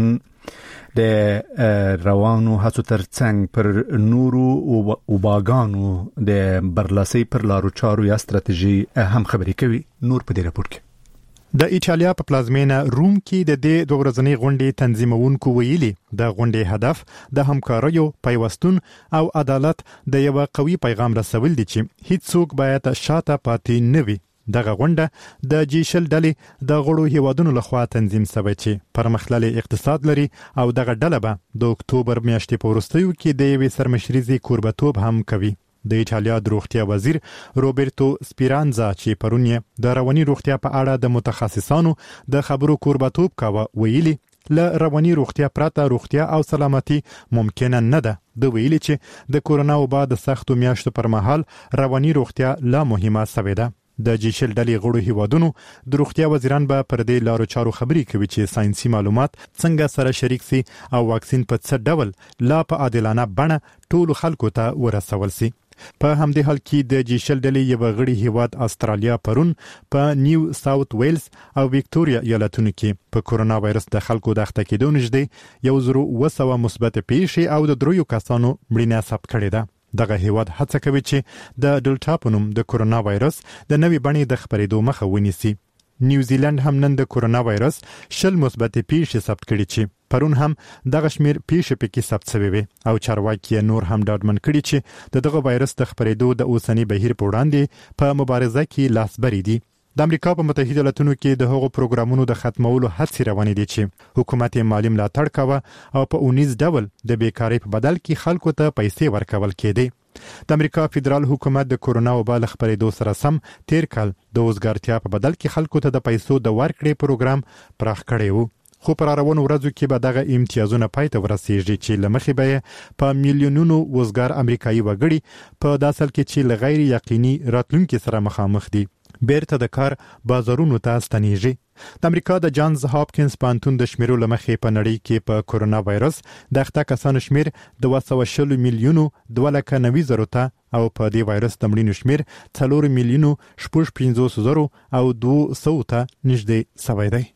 Speaker 8: د روانو هڅو ترڅنګ پر نورو او باغانو د برلاسي پر لارو چارو یا ستراتیژي هم خبرې کوي. نور په دې راپور کې
Speaker 7: د ایټالیا په پلازمینه روم کې د دې دوه ورځنۍ غونډې تنظیمونکو ویلي د غونډې هدف د همکاریو، پیوستون او عدالت د یو قوي پیغام رسول دي چې هیڅ څوک باید شاته پاتې نه وي. دغه غونډه د جی شل ډلې د غړو هیوادونو لخوا تنظیم شوی چې پرمختللي اقتصاد لري او دغه ډله به د اکتوبر میاشتې په وروستیو کې د یوې سرمشریزي کوربتوب هم کوي. د ایټالیا د روغتیا وزیر روبرتو سپیرانزا چې پرون یې د رواني روغتیا په اړه د متخصصانو د خبرو کوربتوب کاوه ویلي له رواني روغتیا پرته روغتیا او سلامتي ممکن نه ده. د ویلي چې د کورونا وبا د سختو میاشتو پر مهال رواني روغتیا لا مهمه سوې ده. د جی شل ډلې غړو هیوادونو د روغتیا وزیران به پر دې لارو چارو خبرې کوي چې ساينسي معلومات څنګه سره شریک سي او واکسین په څه ډول لا په عادلانه بڼه ټول خلکو ته ورسول سي. په همدې حال کې د جی شل ډلې یو غړي هیواد استرالیا پرون په نیو ساوث ویلز او وکټوريا ایالتونو کې په کورونا وایرس د خلکو د اخته کېدو نږدې یو زرو وسوه مثبت پیښې او د دریو کسانو مړینه ثبت کړې ده. دغه هیواد هڅه کوي چې د ډلټا په نوم د کورونا وایرس د نوې بڼې د خپرېدو مخه ونیسي. نیوزیلند هم نن د کورونا وایرس شل مثبت پیښې ثبت کړي چې پرون هم دغه شمیر پیښې پکې ثبت شوی وي او چارواکي نور هم ډاډمن کړي چې د دغه وایرس د خپرېدو د اوسنی بهیر په وړاندې په مبارزه کې لاسبري دي. د امریکا په متحده ایالاتونو کې د هغو پروګرامونو د ختمولو هڅې روانې دي چې حکومت یې مالی ملاتړ کاوه او په اونیز ډول د بیکاری په بدل کې خلکو ته پیسې ورکول کېدې. د امریکا فدرال حکومت د کورونا وبا له خپرېدو سره سم تیر کال د وزګارتیا په بدل کې خلکو ته د پیسو د ورکړې پروګرام پراخ کړی وو. خو پر روانو ورځو کې به دغه امتیازونه پای ته ورسیږي چې لمخې به په میلیونونو وزګار امریکایي وګړي په داسل کې چې لغیر یقیني راتلونکي سره مخامخ دي بیرته د کار بازارونو ته ستنیږي. د امریکا د جانز هاپکینز پانتون د شمیرو لمخې په نړۍ کې په کورونا وایرس د اخته کسانو شمیر د دوه سوه شل میلیونو دوه لکه نوي زرو ته او په دې وایرس د مړینو شمیر څلور میلیونو شپږ پنځوس زرو او دوه سوه ته نږدې شوی دی.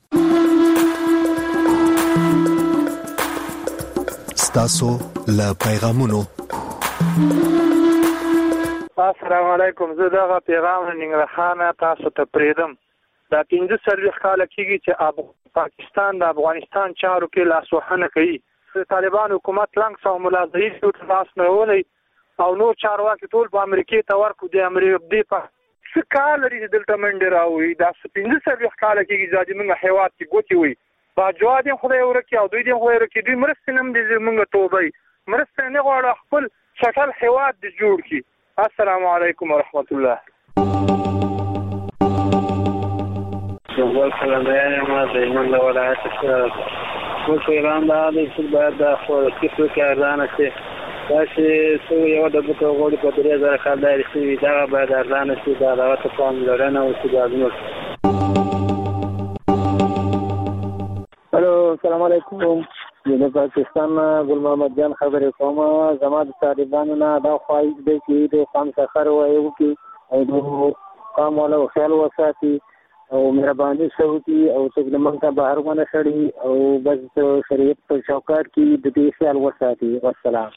Speaker 1: ستاسو له پیغامونو.
Speaker 19: السلام علیکم. زه دغه پیغام ننګرهار تاسو ته پریدم. دا پنځه څلوېښت کاله کېږي چې پاکستان د افغانستان چارو کې لاسوهنه کوي. د طالبان حکومت لنګ سو ملازمي ټول لاس نه ولي او نور چارواکي ټول په امریکای ته ورکو د امریکا په څه کال لري دلته منډه راوي. دا پنځه څلوېښت کاله کېږي چې موږ هیواد کې ګوتې وي با جواد خدای ورکی او دوی دې خدای ورکی دوی مرسته نم دې موږ توبې مرسته نه غواړو خپل شټل هیواد دې جوړ کی. السلام علیکم ورحمت الله.
Speaker 23: جوړ کړل ما د ایمان له ولایت څخه موږ ایران دا د باید د خو کیسو کې ارزانه شي دا چې څو یو د بوکو غوړي په درې زره کال دایره شي دا باید ارزانه شي دا راوته کوم لرنه او چې دا نور.
Speaker 24: الو السلام علیکم. د پاکستان ګل محمد جان خبرې کوم. زما د طالبانو نه دا خواهش دی چې د قام سفر وایو کې او د قام ولا خیال وساتي او مهرباني شوتي او څنګه موږ ته بهر ونه شړي او بس شریعت په چوکاټ کې د دې خیال وساتي. والسلام.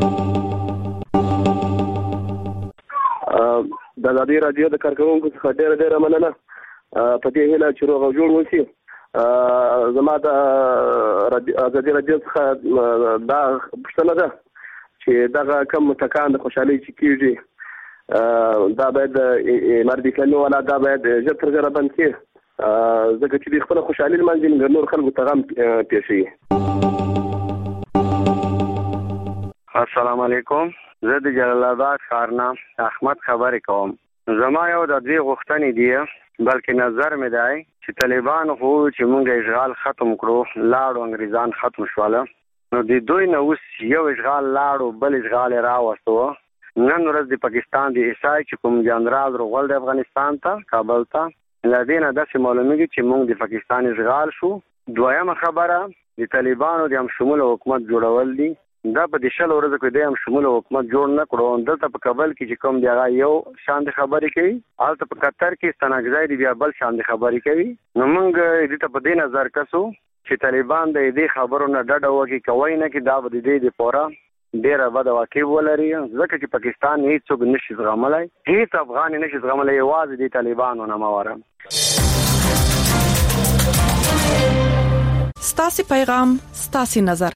Speaker 25: د ازادي رادیو د کارکونکو څخه ډېر ډېر مننه په دې هیله چې روغ جوړ وسی. زما د ازادي رادیو څخه دا پوښتنه ده چې دغه کم متکان د خوشحالي چې کیږي دا باید مردي کلمه ولا دا باید ژر تر ژره بند کړي ځکه چې د خپل خوشحالي لمانځي نور خلکو ته غم پیښوي.
Speaker 26: السلام علیکم. زه د جلال آباد ښار نه احمد خبرې کوم. زما یو د دوی غوښتنې دي بلکې نظر مې دی چې طالبان خو چې مونږ اشغال ختم کړو لاړو انګریزان ختم شواله نو د دوی نه اوس یو اشغال لاړو بل اشغال راوستو. نن ورځ د پاکستان د ایسای چې کوم جنرال روغل د افغانستان ته کابل ته لدینه داسې معلومیږي چې مونږ د پاکستان اشغال شو. دویمه خبره د طالبانو د هم شمول حکومت جوړول دي. دا په د شل ورځو کې د هم شمول حکومت جوړ نه کړو. دلته په کابل کې چې کوم دی هغه یو شان د خبرې کوي هلته په قطر کې ستنګځای دی بیا بل شان د خبرې کوي. نو مونږ دې ته په دې نظر کسو چې طالبان د دې خبرو نه ډډه وکړي کوي نه کې دا به د دې د پورا ډیره بده واقع ولري ځکه چې پاکستان هیڅوک نشي زغملای هیڅ افغان نشي زغملای یوازې د طالبانو نه ماوره.
Speaker 2: ستاسو پیغام ستاسو نظر.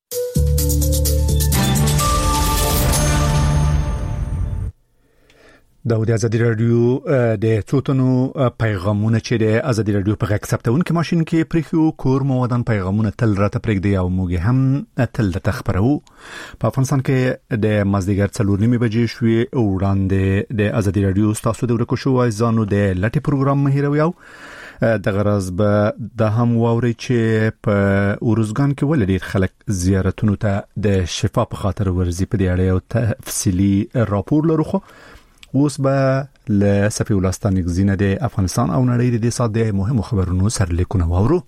Speaker 8: د ازادي رادیو د څوتنو پیغامونه چې د ازادي رادیو په غږ ثبتونکو ماشين کې پریخو کور مو ودان پیغامونه تل راته پرېږدي او موږ هم تل د تخبرو په افغانستان کې د مازدیګر څلور نیمه بجې شوې وړاندې د ازادي رادیو تاسو د ورکو شو ځانو د لټي پروګرام مهیروي او د غرض به د هم ووري چې په اورزګان کې ولې خلک زیارتونو ته د شفا په خاطر ورزي په دی اړه تفصیلی راپور لرو خو اوس به له صفي ولستان غزینه د افغانستان او نړۍ د دې ساده مهمو خبرونو سرلیکونه وورو.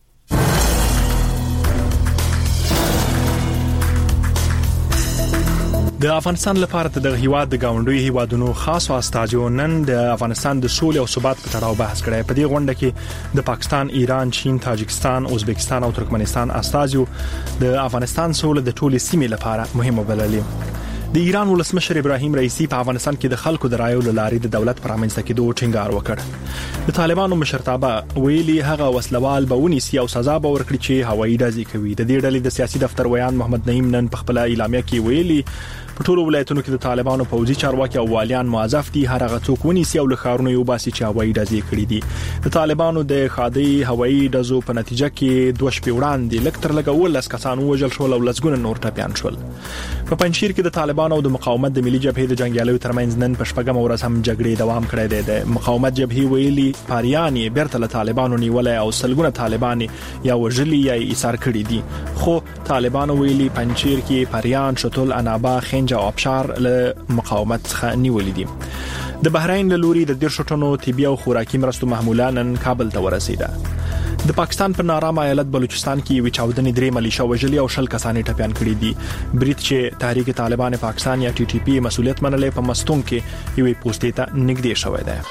Speaker 3: د افغانستان لپاره د هیواد د گاونډي هیوادونو خاص واستاجو نن د افغانستان د سولې او ثبات په تړاو بحث کړی. په دې غونډه کې د پاکستان، ایران، چین، تاجکستان، ازبکستان او ترکمنستان استاجو د افغانستان سولې د ټولې سیمې لپاره مهمه بللې. د ایران ولسمشر ابراهیم رئیسی په افغانستان کې د خلکو د رایو لاري د دولت پر امنځته کېدو ټینګار وکړ. د طالبانو مشرتابه ویلي هغه وسلوال به ونیسي او سزا به ورکړي چې هوایي ډزې کوي. د دې ډلې د سیاسي دفتر ویان محمد نعیم نن په خپل اعلامیه کې ویلي په ټولو ولایتونو کې د طالبانو پوځي چارواکي او والیان موظف دي هر هغه څوک ونیسي او له ښارونو یو باسي چې هوایي ډزې کړي دي. د طالبانو د خادي هوایي ډزو په نتیجه کې دوه شپې وړاندې لکتر لګول کسان وژل شول او لسګونه نور ټپيان شول. په پنځشیر کې د طالبانو او د مقاومت د ملي جبهې د جنگیالیو ترمنځ نن په شپږم ورځ هم جګړې دوام کړی دی. د مقاومت جبهې ویلي پاریان یې بیرته له طالبانو نیولای او سلګونه طالبان یا وژلي یا ایثار کړي دي. خو طالبانو ویلي پنځشیر کې پاریان، شتول، انابا، خنج او ابشار مقاومت څخه نیولې دي. د بحرین له لوري د دیرشو ټنو طبي او خوراکي مرستو محموله نن کابل ته ورسېده. د پاکستان په نارام ایالت بلوچستان کې وی چاودنې درې ملیشیا وژلي او شل کسان ټپيان کړي دي. بریټ چې تحریک طالبان پاکستان یا ټي ټي پی مسؤلیت منلې په مستون کې یوې پوسټې ته نږدې شوې ده.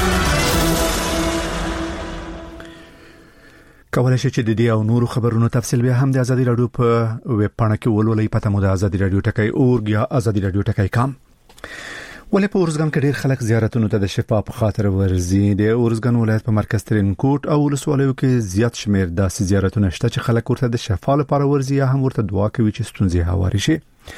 Speaker 8: کولای شئ چې د دې او نورو خبرونو تفصیل بیا هم د ازادي رادیو په ویب پاڼه کې ولولئ. پته مو د ازادي رادیو ټکی اورګ یا ازادي رادیو ټکی کام. ولې په اورزګان کې ډېر خلک زیارتونو ته د شفا په خاطر ورزي. د اورزګان ولایت په مرکز ترینکوټ او ولسوالیو کې زیات شمیر داسې زیارتونه شته چې خلک ورته د شفا لپاره ورزي یا هم ورته دعا کوي چې ستونزې هواري شي.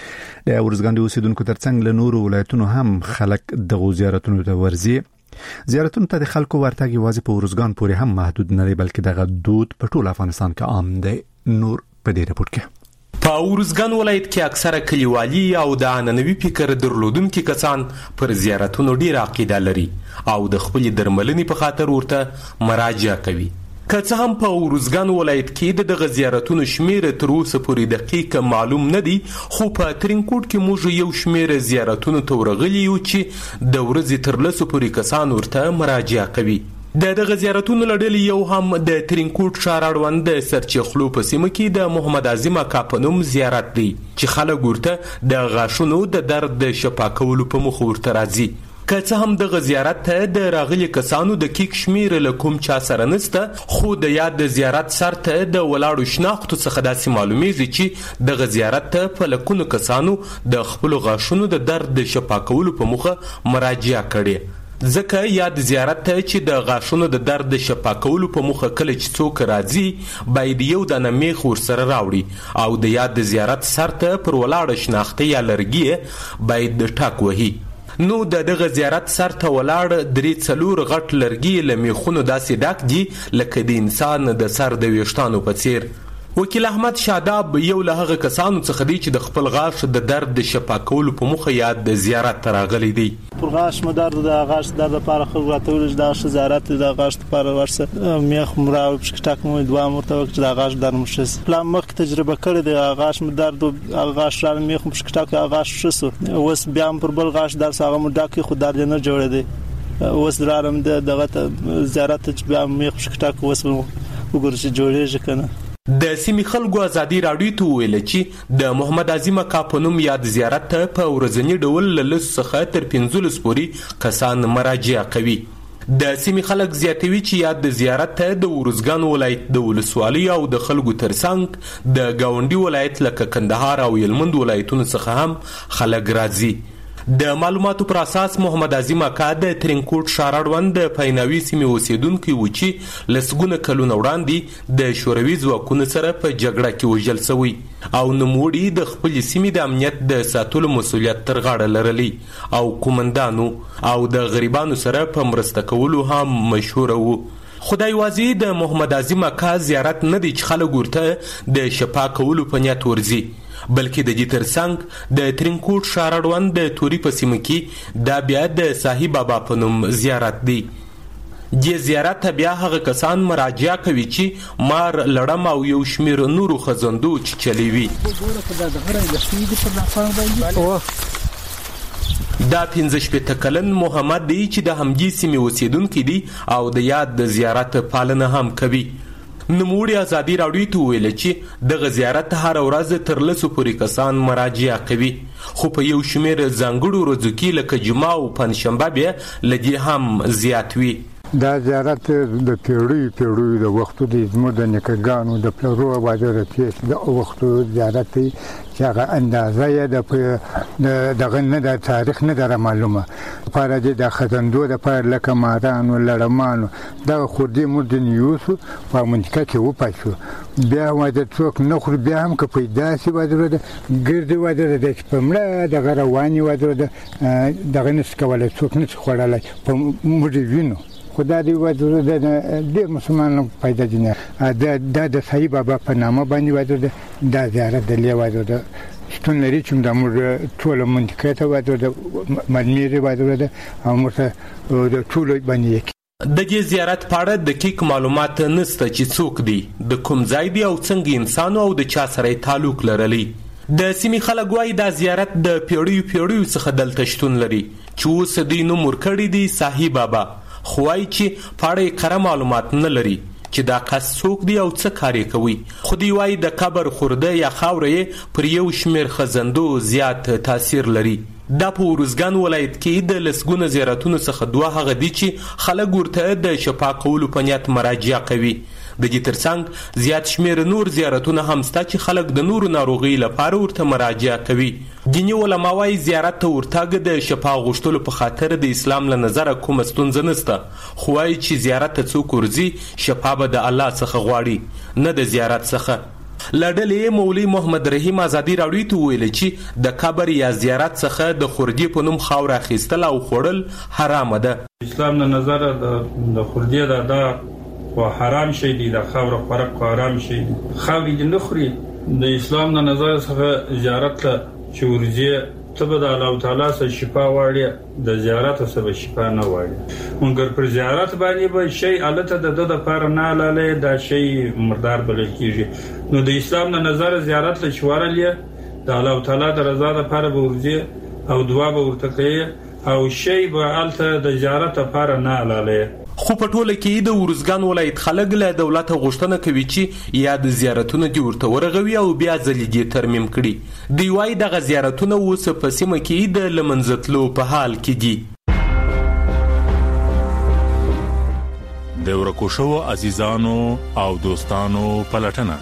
Speaker 8: د اورزګان د اوسیدونکو ترڅنګ له نورو ولایتونو هم خلک د زیارتونو ته ورزي. زیارتونو ته د خلکو ورتګ یوازې په اورزګان پورې هم محدود نه دی بلکې دغه دود په ټول افغانستان کې عام دی. نور په دې رپورت کې
Speaker 6: په اورزګان ولایت کې اکثره کلیوالي او د عنعنوي فکر درلودونکو کسان پر زیارتونو ډیر عقیده لري او د خپل درملنې په خاطر ورته مراجعه کوي. که څه هم په اورزګان ولایت کې د دغه زیارتونو شمیر تر اوسه پورې دقیق معلوم نه دی، خو په ترینکوټ کې موږ یو شمیر زیارتونو ته ورغلي یو چې د ورځې تر لسو پورې کسان ورته مراجعه کوي. د دغه زیارتونو لړل یو هم د ترینکوټ ښار اړوند د سرچخلو په سیمه کې د محمد اعظم اکا په نوم زیارت دی چې خلک ورته د غاښونو د درد د شفا کولو په موخه ورته راځي. که څه هم دغه زیارت ته د راغلي کسانو د کیک شمیر له کوم چا سره نسته، خو د یاد د زیارت سر ته د ولاړو شناختو څخه داسې معلومیږي چې دغه زیارت ته په لکونو کسانو د خپلو غاښونو د درد د شفا کولو په موخه مراجعه کړې. ځکه یاد زیارت ته چې د غاښونو د درد د شفا کولو په موخه کله چې څوک راځي باید یو دانه میخ ورسره راوړي او د یاد د زیارت سر ته پر ولاړه شناخته یا لرګي باید د ټاک وهي. نو د دغه زیارت سر ته ولاړ درې څلور غټ لرګي له میخونو داسې ډک دي لکه د انسان د سر د ویښتانو په څیر. وکیل احمد شاداب یو له هغه کسانو څخه دی چې د خپل غاښ د درد د شفا کولو په موخه یاد د زیارت ته راغلی دی.
Speaker 20: پر غاښ مو درد د غاښ درد لپاره خلک راته ویل چې دا زیارت د غاښ لپاره ورسه میخ مراو پښکټک مو دوه مرته وخت د غاښ درد مشس پلان مخ تجربه کړې د غاښ مو درد او غاښ را میخ پښکټک غاښ شسو اوس بیا پر بل غاښ در ساغه مو ډاکې خو درد نه جوړې دی. اوس درارم دغه زیارت چې بیا میخ پښکټک اوس وګورئ چې جوړېږي کنه.
Speaker 6: د سیمې خلکو ازادي راډیو ته ویل چې د محمد اعظم اکا په نوم یاد زیارت ته په ورځني ډول له لس څخه تر پنځلس پورې کسان مراجعه کوي. د سیمې خلک زیاتوي چې یاد د زیارت ته د ارزګان ولایت د ولسوالۍ او د خلکو ترڅنګ د گاونډي ولایت لکه کندهار او هلمند ولایتونو څخه هم خلک راځي. د معلوماتو پر اساس محمد عظیم اکا د ترینکوټ ښار اړوند د پایناوي سیمې اوسیدونکی و چې لسګونه کلونه وړاندې د شوروي ځواکونو سره په جګړه کې وژل شوی او نوموړي د خپلې سیمې د امنیت د ساتلو مسؤلیت تر غاړه لرلی او کومندانو او د غریبانو سره په مرسته کولو هم مشهور وو. خدای واځي د محمد عظیم اکا زیارت نه دی چې خلک ورته د شفا کولو په نیت ورځي، بلکې د دې ترڅنګ د ترینکوټ ښار اړوند د توري په سیمه کې دا بیا د صاحب بابا په نوم زیارت دی. دې زیارت ته بیا هغه کسان مراجعه کوي چې مار لړم او یو شمیر نورو خزندو چلی وي. دا پنځه شپېته کلن محمد دی چې د همدې سیمې اوسیدونکی دی او د یاد د زیارت پالنه هم کوي. نوموړي ازادي راډیو ته ویل چې دغه زیارت هر ورځ تر لسو پورې کسان مراجعه کوي، خو په یو شمېر ځانګړو ورځو کې لکه جمعه او پنجشنبه بیا له دې هم زیات وي.
Speaker 4: دا زیارت د پیړیو پیړیو د وختو د زموږ د نیکهګانو د پلرو واده د تېس د وختو زیارت دی چې هغه اندازه یې د دغه نه د تاریخ نه ده معلومه. لپاره د خزندو دپاره لکه مارانو لړمانو دغه خوردې موږ د نیوسو په منطقه کې وپاشو. بیا واده څوک نه خوري، بیا هم که پیدا سي واده ده ګردې واده ده چې په مړه دغه روانې واده ده دغه نشي کولی، څوک نشي خوړلی، په موږ وینو. خدا دې واده ده ډېر مسلمانانو پیدا دي نه دا د صاحب بابا په نامه باندې واده ده. دا زیارت د لې واده ده شتون لري چې د موږ ټوله منطقه ته واده ده مدمیر واده ده او موږ د ټولو باندې
Speaker 6: د دې زیارت په اړه دقیق معلومات نشته چې څوک دی، د کوم ځای دی او څنګه انسان او د چا سره تعلق لرلی. د سیمې خلک وایي دا زیارت د پیړیو پیړیو څخه دلته شتون لري چې اوس دوی نوم ورکړی دی صاحب بابا، خو وایي چې په اړه یې کره معلومات نه لري چې دا کس څوک دی او څه کار یې کوي. خو دوی وایي د قبر خورده یا خاوره یې پر یو شمېر خزندو زیات تاثیر لري. دا په ارزګان ولایت کې د لسګونه زیارتونو څخه دوه هغه دي چې خلک ورته د شفا کولو په نیت مراجعه کوي. د دې ترڅنګ زیات شمیر نور زیارتونه هم شته چې خلک د نورو ناروغیو لپاره ورته مراجعه کوي. دیني علما وايي زیارت ته ورتګ د شفا غوښتلو په خاطر د اسلام له نظره کومه ستونزه نشته، خو وايي چې زیارت ته څوک ورځي شفا به د الله څخه غواړي نه د زیارت څخه. لړلې مولوي محمد رحیم ازادي راډیو ته ویل چې د قبر یا زیارت څخه د خردي په نوم خاور اخیستل او خوړل حرام ده.
Speaker 9: اسلام نه نظر د خردي دا د او حرام شي دي، د خاور خورق حرام شي دي، خاوري دي نه خوري. د اسلام نه نظر څخه زیارت ته چې ورځي ته به د الله تعالی سره شفا واړي، د زیارت سره شفا نه واړي. مونږ پر زیارت باندې به شي الته د د لپاره نه لاله دا شی مردار بلل کیږي. نو د اسلام نه نظر زیارت له شوارلې د الله تعالی د رضا لپاره به ورځي او دعا به ورته کوي او شی به الته د زیارت لپاره نه لاله.
Speaker 6: خو په ټوله کې د ارزګان ولایت خلک له دولت غوښتنه کوي چې یا د زیارتونو دي ورته ورغوي او بیا ځلې دي ترمیم کړي. دی وايي دغه زیارتونه اوس په سیمه کې د لمنځتلو په حال کې دي.
Speaker 10: د ورکو شوو عزیزانو او دوستانو پلټنه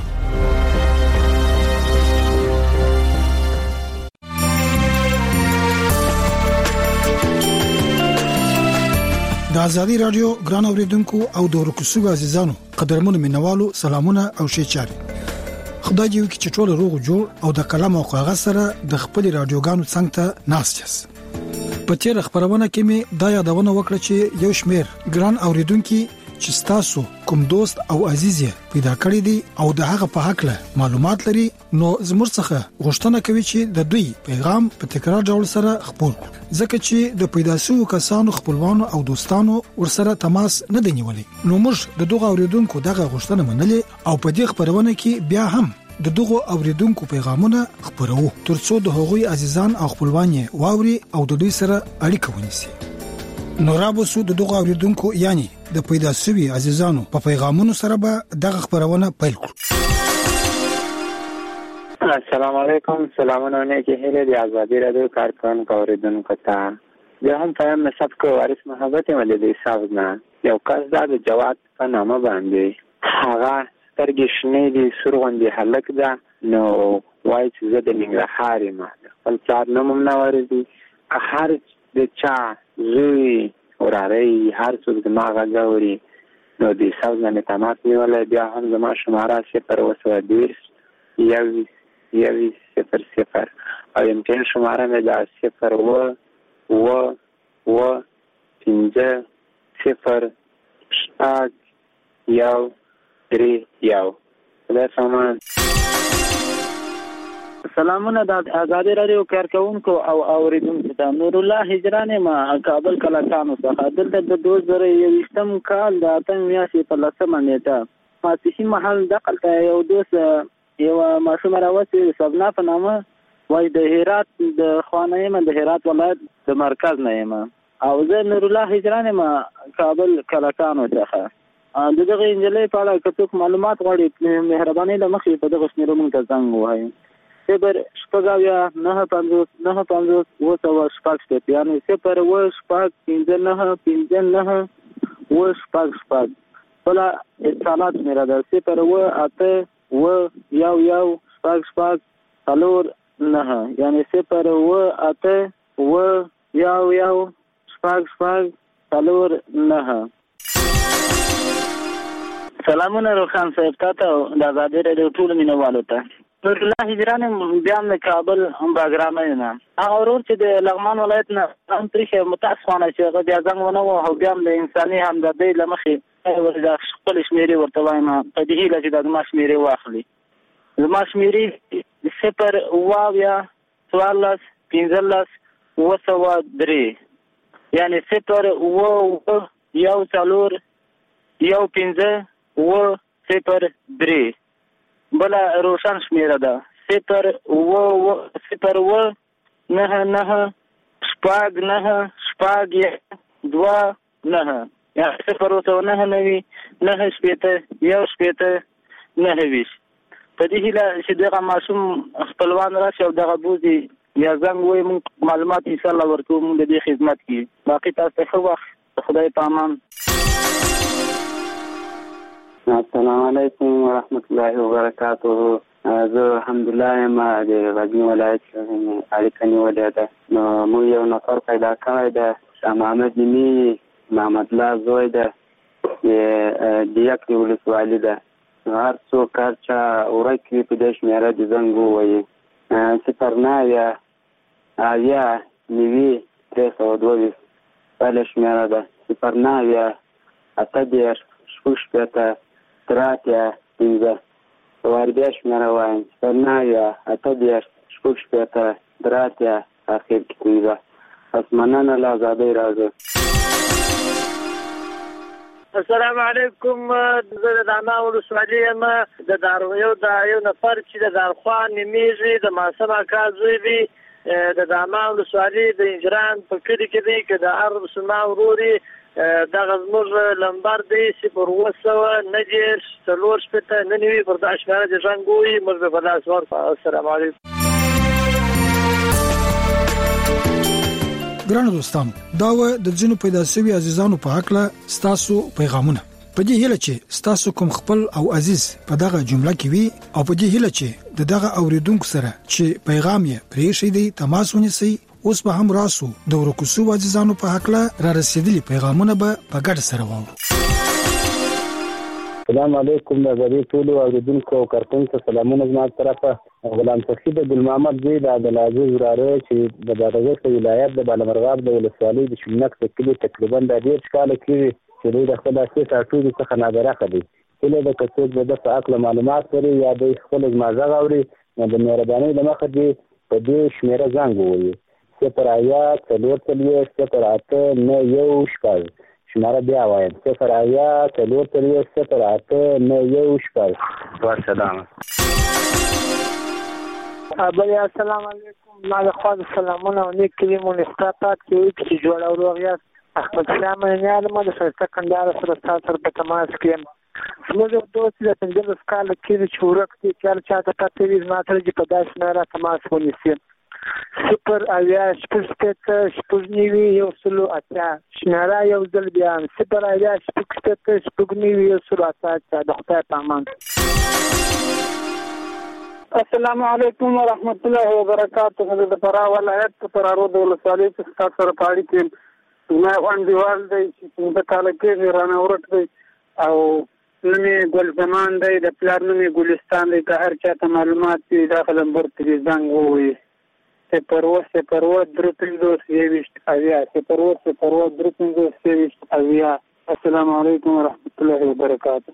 Speaker 11: د ازادي رادیو ګران اوریدونکو او د ورکوسو عزیزانو قدرمنو مینوالو سلامونه او ښه چاري. خدای دې وکړي چې ټول روغ جوړ او د کلام او کاغذ سره د خپل رادیوګانو څنګه ته ناستیاس. په تیر خبرونه کې می دا یادونه وکړه چې یو شمیر ګران اوریدونکو چې تاسو کوم دوست او عزیز پیدا کړی دی او د هغه په حق له معلومات لري نو زموږ څخه غوښتنه کوي چې د دوی پیغام په تکرار ډول سره خپور کړي ځکه چې د پیدا شوو کسانو خپلوانو او دوستانو ورسره تماس نه دی نیولې. نو موږ د دغه اوریدونکو دغه غوښتنه منلې او په دې خبرونه کې بیا هم د دغه اوریدونکو پیغامونه خبرو ترڅو د هغوی عزیزان او خپلوان واوري او د دوی سره اړیکه ونیسي. نو رابوسو د دغه اوریدونکو یعنی د پیدا شوی عزیزانو په پیغامونو سره به دغه خبرونه پیل کړو.
Speaker 23: السلام علیکم، سلامونه نیکی هیله دی ازادي رادیو کارکونکو اوریدونکو ته.
Speaker 24: بیا هم پیام نسب کو وارث محبت ولې د حساب نه یو کس دا د جواد په نامه باندې هغه سترګې شنې دي سور غوندې هلک ده نو وایي چې زه د ننګرهار یم خپل پلار نوم هم نه ورځي هر د چا زوی وراره هر څوک زما غږ اوري نو د حساب نه مې تماس نیولی بیا هم زما شماره صفر اوه سوه دېرش یوویشت یوویشت صفر صفر او امتحان شماره مې دا صفر اوه اوه اوه پنځه صفر شپږ یو درې یو خدای سامان. سلامونه د آزادي رادیو کارکونکو او اوریدونکو ته نور الله هجران ما کابل کلاکانو څخه دلته د دوه زره یوویشتم کال د اتم میاشتې په لسمه نیټه ماسپښین مهال دقلته یو دوست یوه ماشومه راوستې سبنا په نامه وایي د هرات د خوا نه یم د هرات ولایت د مرکز نه یم او زه نور الله هجران ما کابل کلاکانو څخه د دغه نجلۍ په اړه که څوک معلومات غواړي مهرباني له مخې په دغه شمېرو موږ ته زنګ ووهئ صفر شپږ اویا نهه پنځوس نهه پنځوس اوه سوه شپږ شپېته یعنې صفر اوه شپږ پنځه نهه پنځه نهه اوه شپږ شپږ بله اتصالات شمېره ده صفر اوه اته اوه یو یو شپږ شپږ څلور نهه یعنې صفر اوه اته اوه یو یو شپږ شپږ څلور نهه. سلامونه روخان صاحب تاته د آزادي رادیو ټولو مینوالو ته نور الله هجران بیا هم د کابل باګرامه یم هغه ورور چې د لغمان ولایت نه هم ترېښی متاسفانه چې هغه بیا زنګ ونه وهه بیا هم د انساني همدردۍ له مخې د خپلې شمېرې ورته وایم په دې هیله چې دا زما شمېرې واخلي زما شمېرې صفر اوه اویا څوارلس پنځلس اوه سوه درې یعنې صفر اوه اوه یو څلور یو پنځه اوه صفر درې بله روشن شمېره ده صفر اوه اوه صفر اوه نهه نهه شپږ نهه شپږ یک دوه نهه یعنې صفر اوه سوه نهه نوي نهه شپېته یو شپېته نهه ویشت په دې هیله چې دغه ماشوم خپلوان راشي او دغه بوزي یا زنګ ووایي موږ معلومات انشاءالله ورکوو موږ د دې خدمت کې باقي تاسو ته ښه وخت خدای په امان. السلام علیکم ورحمت الله وبرکاته زه الحمدلله یم د غزني ولایت اړیکه نیولې ده نو موږ یو نفر پیدا کړی ده شاه محمد یمي محمد الله زوی ده د یک ولسوالي ده نو هر څوک هر چا ورک وي په دې شمېره د زنګ ووایي صفر نه اویا اویا نوي درې سوه دوه ویشت بله شمېره ده صفر نه اویا اته دېرش شپږ شپېته درې اتیا پنځه واربیا شمېره وایم صفر نه اویا اته دېرش شپږ شپېته درې اتیا اخر کې پنځه پس مننه له آزادۍ راځو. السلام علیکم زه د دانا ولسوالي یم د دار یو د یو نفر چې د دارخوا نومیږي د ماسم اکا زوی دی د دانا ولسوالي د انجران په کلي کې دی که د هر مسلمان ورور دغه زموږ لمبر دی صفر اوه سوه نهه دېرش څلور شپېته نهه نوي پر دا شمېره د زنګ ووایي موږ به په لاس ورکړو. السلام علیکم.
Speaker 11: ګرانو دوستانو دا و د ځینو پیدا شوي عزیزانو په حق له ستاسو پیغامونه په دې هیله چې ستاسو کوم خپل او عزیز په دغه جمله کې وي او په دې هیله چې د دغه اوریدونکو سره چې پیغام یې پریښی دی تماس ونیسئ اوس به هم راسو د ورکوسو عزیزانو په حق له را رسیدلي پیغامونه به په ګډه سره واورو.
Speaker 24: السلام علیکم د غری ټولو اوریدونکو او کارکونکو سلامونه زما طرفه غلام تخید ګل محمد زوی د عبدالعزیز وراره چې د بادغیس ولایت د بالامرغاب د ولسوالۍ د شمنک د کلي تقریبا د ډېر کاله کېږي چې دوی د خپل اساس ټولو څخه نابرخه دي هیله ده که څوک د ده په هکله معلومات لري یا دوی خپل زما غږ اوري نو د مهربانۍ له مخه دې په دې شمېره زنګ ووایي صفر اویا څلور څلوېښت صفر اته نه یو شپږ شماره بیا وایم صفر اویا څلور څلوېښت صفر اته نه یو شپږ والسلام.
Speaker 23: بله السلام علیکم ما د خوا د سلامونه او نیک کلمو استاطات کې چې جوړ او روغ یاست احمد الله منیال ما د ښایسته کندهار سره ستاسو سره په تماس کې یم زموږ یو دوست د پنځلس کاله کېږي چې ورک دی که هر چاته پته وي زما سره چې په داسې نه را تماس ونیسي
Speaker 24: صفر اویا شپږ شپېته شپږ نوي یو سل اتیا شمېره یو ځل بیا صفر اویا شپږ شپېته شپږ نوي یو سل اتیا د خدای په امان.
Speaker 23: السلام علیکم ورحمت الله وبرکاته. د فراه ولایت فراه د ولسوالۍ څخه سره پاړی کې ما وانډیوال دی چې د کال کې رانه ورټ دی او نومې ګل زمان دی د پلار نومې ګلستان دی که هر چاته معلومات وي داخل نمبر ته زنګ ووایي صفر اووه صفر اووه درې پنځوس یوویشت اویا صفر اووه صفر اووه درې پنځوس یوویشت اویا. السلام علیکم ورحمت الله وبرکاته.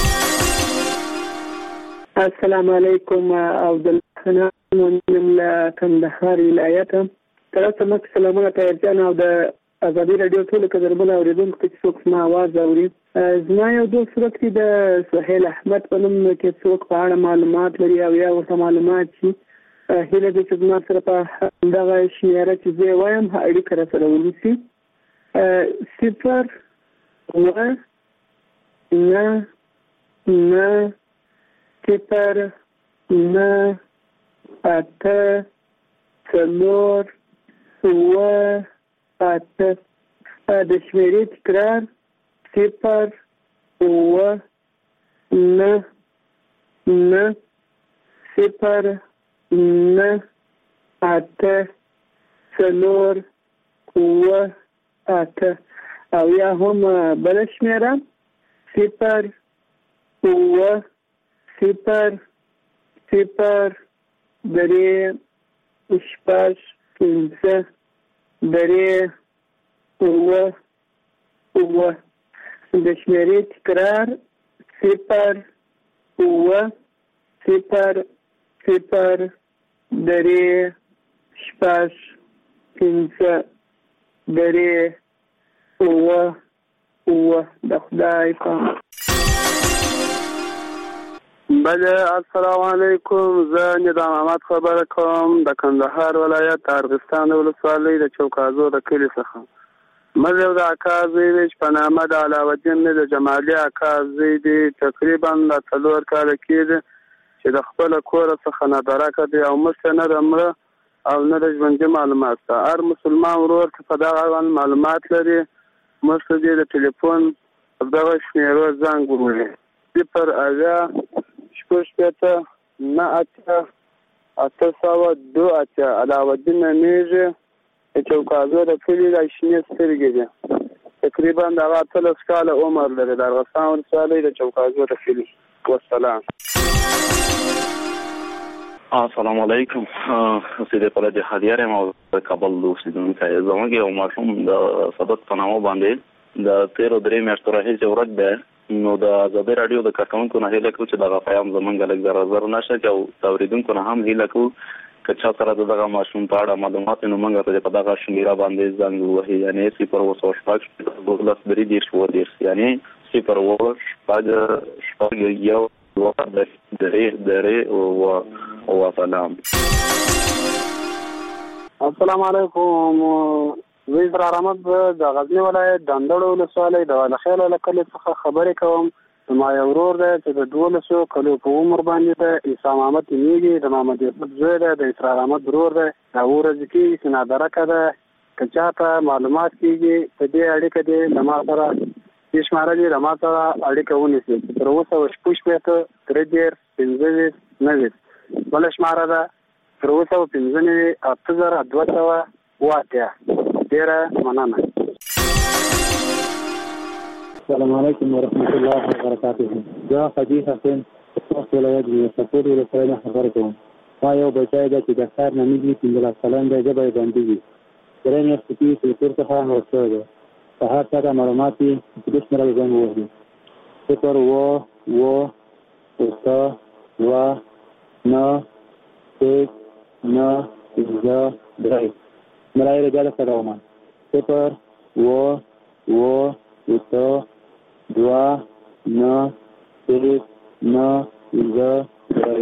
Speaker 24: السلام علیکم عبدالله خنان له کندهار ولایت. تاسو مخ سلامونه تیرجان او د ازادي رادیو ټول کډربل اوریدونکو ته څوک ما आवाज اوري. زما یو دوست ورته د سهیل احمد په نوم کې څوک په اړه معلومات لري او یا ورته معلومات شي هیله دې چې زما سره په دغه شمیره چې زه وایم اړیکه را سره ونیسي. صفر اووه نه نه صفر نه اته څلور اووه اته د شمیرې تکرار صفر اووه نه نه صفر نه اته څلور اووه اته او یا هم بل شمیره صفر اووه صفر صفر درې شپږ پنځه درې اووه اووه د شمیرې تکرار صفر اووه صفر صفر درې شپږ پنځه درې اووه اووه. د خدای په
Speaker 26: بله السلام علیکم. زه نظام احمد خبره کوم د کندهار ولایت ارغستان ولسوالۍ د چوکازو د کلي څخه. مزه یو د اکا زوی دی چې په نامه د علاوالدین دی د جمالي اکا زوی دی. تقریبا د څلور کاله کېږي چې د خپله کوره څخه نادرکه دی او مشته نه د مړه او نه د ژوندي معلومات شته. هر مسلمان ورور چې په دغه اړوند معلومات لري مشته دی د ټلیفون دغه شمیرو زنګ ووهي صفر اویا شپږ شپېته نه اتیا اته سوه دوه اتیا. علاوالدین نومېږي د چوکازو د کلي د شنې سترګې دي. تقریبا د هغه اتلس کاله عمر لري د ارغستان ولسوالۍ د چوکازو د کلي. والسلام.
Speaker 13: السلام علیکم. زه د پله د هدیار یم او د کابل اوسېدونکی. زموږ یو ماشوم د صدق په نامه باندې د تېرو درې میاشتو راهیسې ورک دی. نو د ازادي رادیو د کارکونکو نه هیله کوو چې دغه پیام زمونږ لږ زر زر نشه او د اورېدونکو نه هم هیله کوو که چا سره د دغه ماشوم په اړه معلومات نو موږ ته په دغه شمیره باندې زنګ ووهي یعنې صفر اووه سوه شپږ دولس درې دېرش اووه دېرش یعنې صفر اووه شپږ شپږ یو دوه درې درې اووه اووه. سلام.
Speaker 23: السلام علیکم. زه اسرار احمد د غزنی ولایت د اندړ ولسوالۍ د والخیل له کلي څخه خبرې کوم. زما یو ورور دی چې د دولسو کلو په عمر باندې دی. عیسی محمد نومېږي. د محمد یوسف زوی دی. د اسرار احمد ورور دی. دا ورځ کېږي چې نادرکه ده. که چاته معلومات کېږي په دې اړیکه دی له ما سره دې شماره دي له ما سره اړیکه ونیسي. تر اووه سوه شپږ شپېته درې دېرش پنځه ویشت نهه ویشت. بله شماره ده تر اووه سوه پنځه نوي اته زره دوه سوه اووه اتیا. ډېره مننه.
Speaker 24: السلام علیکم ورحمت الله وبرکاته. زه حاجي حسین خوست ولایت د سپور ولسوالۍ نه خبرې کوم. ما یو بچی دی چې د ښار نومېږي پنځلس کلن دی. ژبه یې بندي وي. درې میاشتې کېږي چې له کور څخه هېر شوی دی. که هر چا ته معلومات وي چې دې شمېره زنګ ووهي صفر اووه اووه اته دوه نهه شپږ نهه پنځه درې. شمېره یې بیا درته کوم صفر اووه اووه اته دوه نهه شپږ نهه پنځه درې.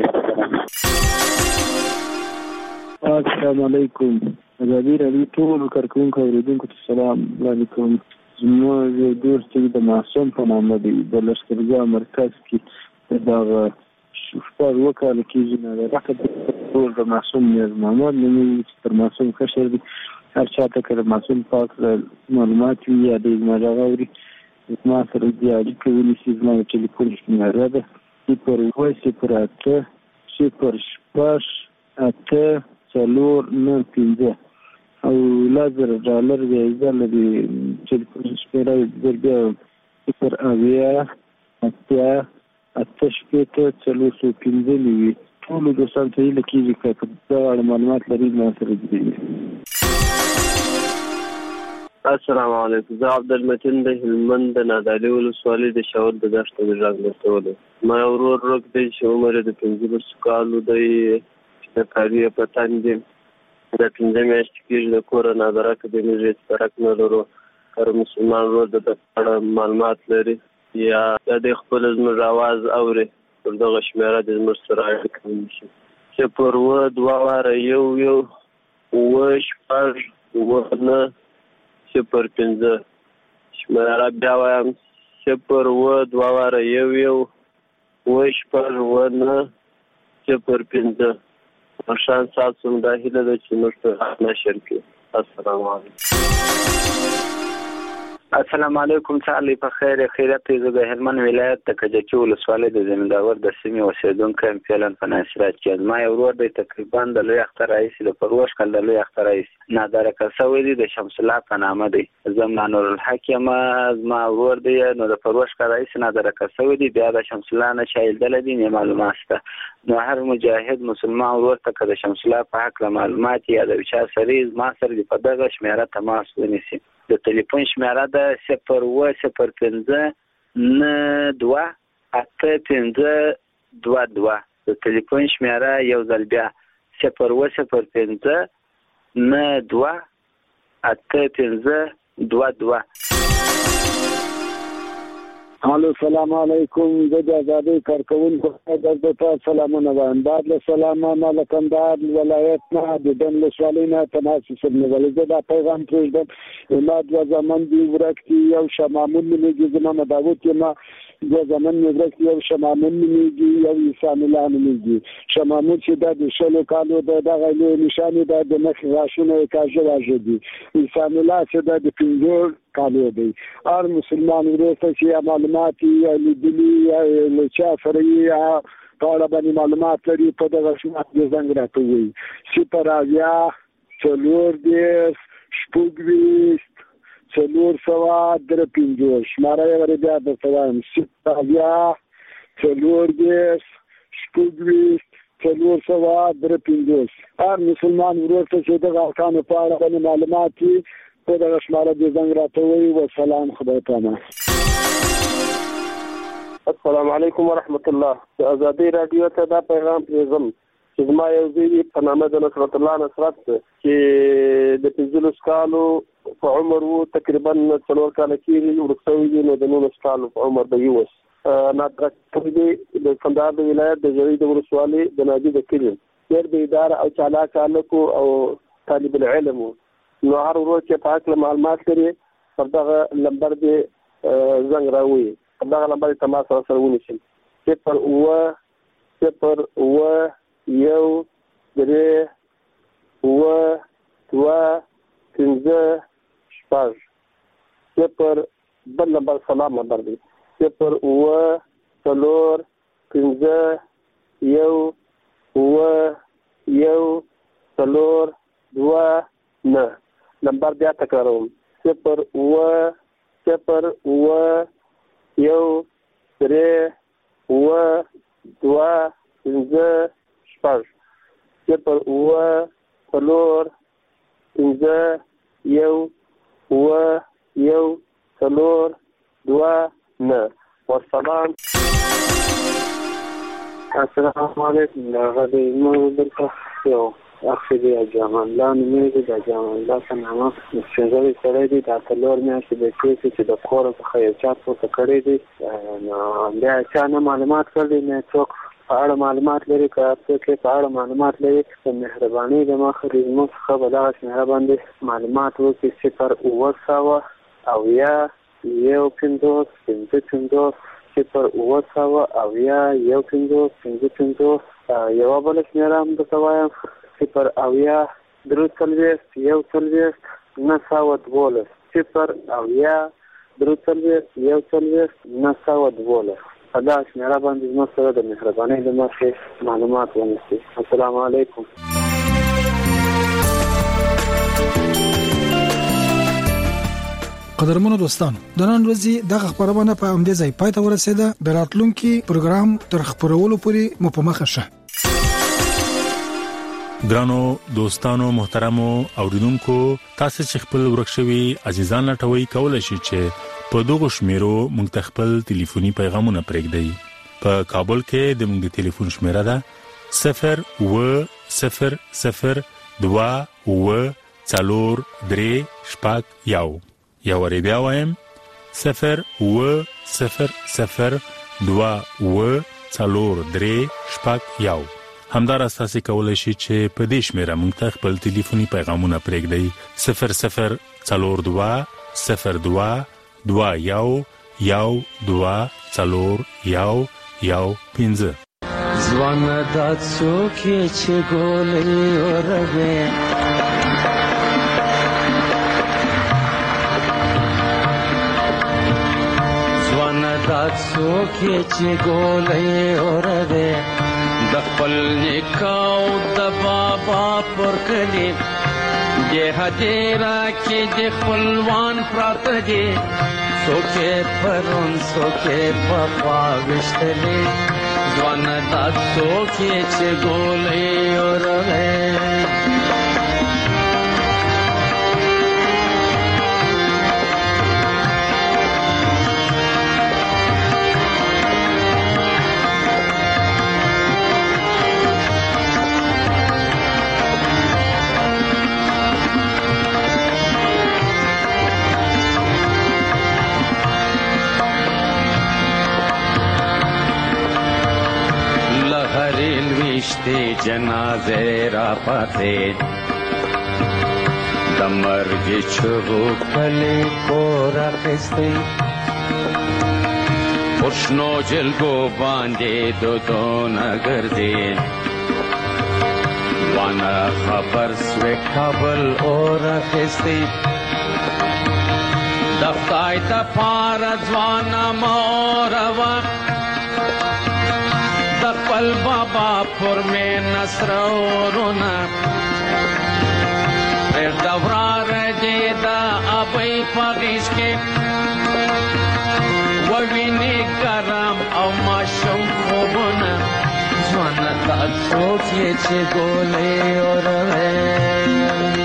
Speaker 14: السلام علیکم. ازادي رادیو ټولو کارکوونکو اورېدونکو ته سلام علیکم. زموږ یو دوست چې د معصوم په نامه دی د لښکرګاه مرکز کې دغه شپږ اووه کاله کېږي نادرکه
Speaker 24: ټول د معصوم نیاز محمد نومي تر معصوم کشر دی هر چاته کړه معصوم پاک معلومات وي یا د ماجراوري ما سره دی اړیکه ونیسي زما ټلیفون نمبر ده صفر اوه صفر اته صفر شپږ اته څلور نه پنځه او لازر ډالر جایزه لري ټلیفون شمیره بیا صفر اویا اتیا اته شپېته څلور سوه پنځه نوي ټولو دوستانو ته هیله کېږي که په دغه اړه معلومات لري ما سره دي.
Speaker 26: السلام علیکم. زه عبدالمتین د هلمند د نادعلي ولسوالۍ د شاور د دښته د غږ درته ما یو ورور روک دی چې عمر یې د پنځلسو کالو دی چې د کاري یې په تن دي د پنځه میاشتې کېږي د کوره نادرکه دی موږ هېڅ فرق نه لرو هر مسلمان ورور د ده په اړه معلومات لري یا د خپل زموږ اواز اوري پر دغه شمېره د زموږ سره اړیکه ونیسي صفر اوه دوه واره یو یو اوه شپږ اوه نه صفر پنځه شمېره بیا وایم صفر اوه دوه واره یو یو اوه شپږ اوه نه صفر پنځه مشان ستاسو دا هیله ده چې موږ ته نشر کړي. السلام علیکم.
Speaker 5: السلام علیکم. تعالی په خیر خیرت. زه د هلمند ولایت د کجکي ولسوالۍ د زمینداور د سیمې اوسیدونکی یم فعلا په ناصرات کې. زما یو ورور دی تقریبا د لوی اختر رئیس د پروش کال د لوی اختر رئیس نادرکه سوی دی د شمس الله په نامه دی. زما نور الحق یم. زما ورور دی نو د پروش کال رئیس نادرکه سوی دی بیا د شمس الله نه شایل دل دي نه معلومات شته. نو هر مجاهد مسلمان ورور ته که د شمس الله په حق معلومات یا د چا سره ما سره په دغه شمیره تماس ونیسي. د ټلیفون شمیره ده صفر اوه صفر پنځه نه دوه اته پنځه دوه دوه. د ټلیفون شمیره یو ځل بیا صفر اوه صفر پنځه نه دوه اته پنځه دوه دوه.
Speaker 24: الو سلام علیکم. زه د آزادۍ کارکوونکو د تاسو سلامونه وایم. بعد له سلامه له کندهار ولایت نه د دن ولسوالۍ نه تماس وسلم. زه دا پیغام پرېږدم ما دوه زمان دی ورکتي یو شمامون نمیږي زما مداوت ما دوه زمان ورکتي یو شمامون نمیږي یو انسان الله نمیږي. شمامون چې د شلو کالو د دغه نشانه د مخ غاښونه کاږه واژه دي. انسان الله چې د پنځور کالو دی. هر مسلمان ورته چې معلومات یا لیدلي یا لچا سره یا کاله باندې معلومات لري په دغه شمات د زنګ راټوي صفر اویا څلور دیس شپږویشت څلور سوه درې پنځوس شماره یې ورې بیا درته وایم صفر اویا څلور دیس شپږویشت څلور سوه درې پنځوس. هر مسلمان ورور ته چې دغه ارکانو په اړه باندې معلومات وي په دغه شماره د زنګ راټوي. وسلام خدای پامه.
Speaker 25: السلام علیکم ورحمت الله. د آزادۍ رادیو ته دا پیغام پرېږدم چې زما یو زوی په نامه د نصرت الله نصرت چې د پنځلسو کالو په عمر و تقریبا څلور کاله کېږي ورک شوی دی. نو د نولسو کالو په عمر به یې اوس نادرکه دی د کندهار د ولایت د ژرۍ د ولسوالۍ د نادي د کلي ډېر د اداره او چالاک هلک او طالب العلم و. نو هر ورور چې په هکله معلومات لري پر دغه نمبر دې زنګ راووي پر دغه نمبر یې تماس سره ونیسي صفر اوه صفر اوه یو درې اوه دوه پنځه شپږ. صفر بل نمبر سلام نمبر دی صفر اوه څلور پنځه یو اوه یو څلور دوه نه. نمبر بیا تکراروم صفر اوه صفر اوه یو درې اوه دوه پنځه شپږ. صفر اوه څلور پنځه یو اوه یو څلور دوه نه. والسلام.
Speaker 24: السلام علیکم. هغه د مو دلته یو اخی دی جامان الله نومیږي. د جامان الله په نامه ښځلې سړی دی. دا څلور میاشتې به کېږي چې د کوره څخه یو چا پورته کړی دی. نو بیا چا نه معلومات کړی نه څوک په اړه معلومات لري که څوک په اړه معلومات لري په مهرباني د مخه د زموږ څخه به دغه شمېره باندې معلومات وکړي. صفر اوه سوه اویا یو پنځوس پنځه پنځوس صفر اوه سوه اویا یو پنځوس پنځه پنځوس یوه بله شمېره هم درته وایم صفر اویا درې څلوېښت یو څلوېښت نهه سوه دولس صفر اویا درې څلوېښت یو څلوېښت نهه سوه دولس په دغه شمېره باندې زما سره د مهربانۍ له مخې معلومات ونیسئ. السلام علیکم.
Speaker 11: قدرمنو دوستانو د نن ورځې دغه خبرونه په همدې ځای پای ته ورسېده. د راتلونکي پروګرام تر خبرولو پورې مو په مخه شه.
Speaker 10: ګرانو دوستانو محترمو اوریدونکو تاسو چې خپل ورکشوي عزیزان لټوي کولای شئ چې په دغه شمیرو موږ ته خپل ټلیفوني پیغامونه پرېږدئ. په کابل کې د موږ د ټلیفون شمیره ده صفر و صفر صفر دوه و څلور درې شپږ یو. یا وری بیا وایم صفر و صفر صفر دوه و څلور درې شپږ یو. همدارس تاسو کولای شئ چې په دې شمیره موږ ته خپل ټلیفوني پیغامونه پرېږدئ صفر صفر څلور دوه صفر دوه دوه یو یو دوه څلور یو یو پنځه.
Speaker 15: ځوان د څوک چې ګولې اوربه دا څوک چې ګولې اوربه د خپل نکاو د بابا پر کلی د هدیرا کې د خپلوان پراته دي څوک پرون څوک په خوا وشتلې ځوان دا څوک چې ګولې اوربه وشته جنازه را پاتې د مرګ چغو کلی کور اخیستی پښنو جلګو باندې دو دون ګرځي وانا خبر سوی کابل اور اخیستی دفتای تا پار ځوانا مور وخت خپل بابا پر می نصر ورونا پر دورار دی دا ابي پاگیش کې وویني ګرام او ماشوم خوبونه ځوان تا څوک چې ګولې اورې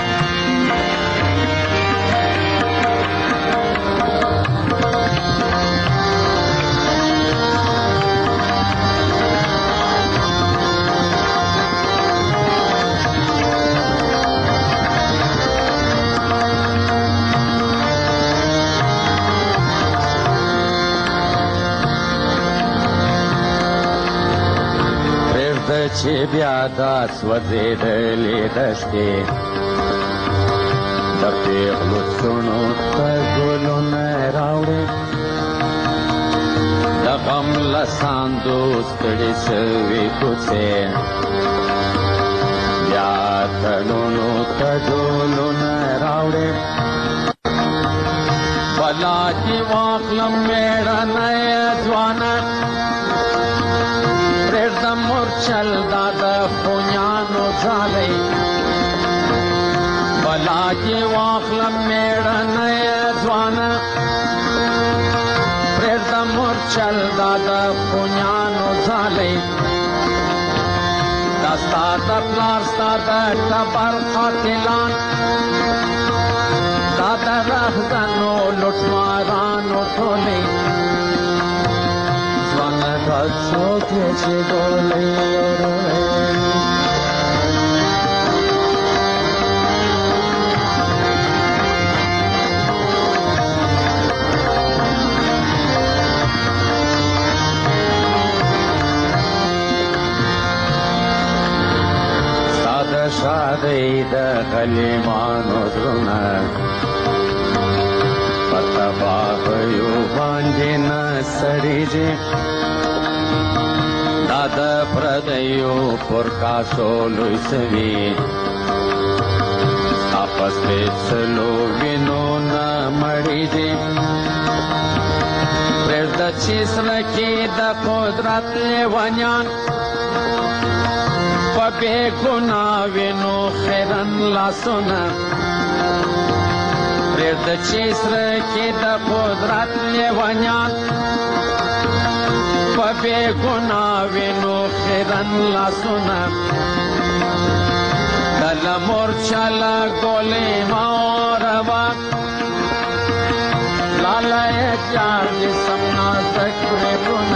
Speaker 15: چې بیا دا سوځېدلې دشتې د پیغلو څڼو ته ګلونه راوړې د غم له ساندو ستړې سوې کوڅې بیا تلونو ته ډولونه راوړې بلا دې واخلم مېړنی ځوانه پرېږده مورچل دا د خونیانو ځالۍ بلا دې واخلم مېړنی ځوانه پرېږده مورچل دا د خونیانو ځالۍ دا ستا د پلار ستا د ټبر قاتلان دا د رهزنو لوټمارانو ټولۍ دا څوک چې ګولې اورې ساده شادۍ د غلیمانو زړونه په پتباغیو باندې نه سړیږي دا د پردیو پر کاسو لوی سوي تاپس پیچلو وینو نه مړیږي پرېږده چې سلکې د قدرت لیونیان په بې ګناه وینو خیرن لاسونه پرېږده چې سلکې د قدرت لیونیان په بې ګناه وینو خیرن لاسونه کله مورچه له ګولۍ ماروا لاله یې جار دې سم نازک پرېږدونه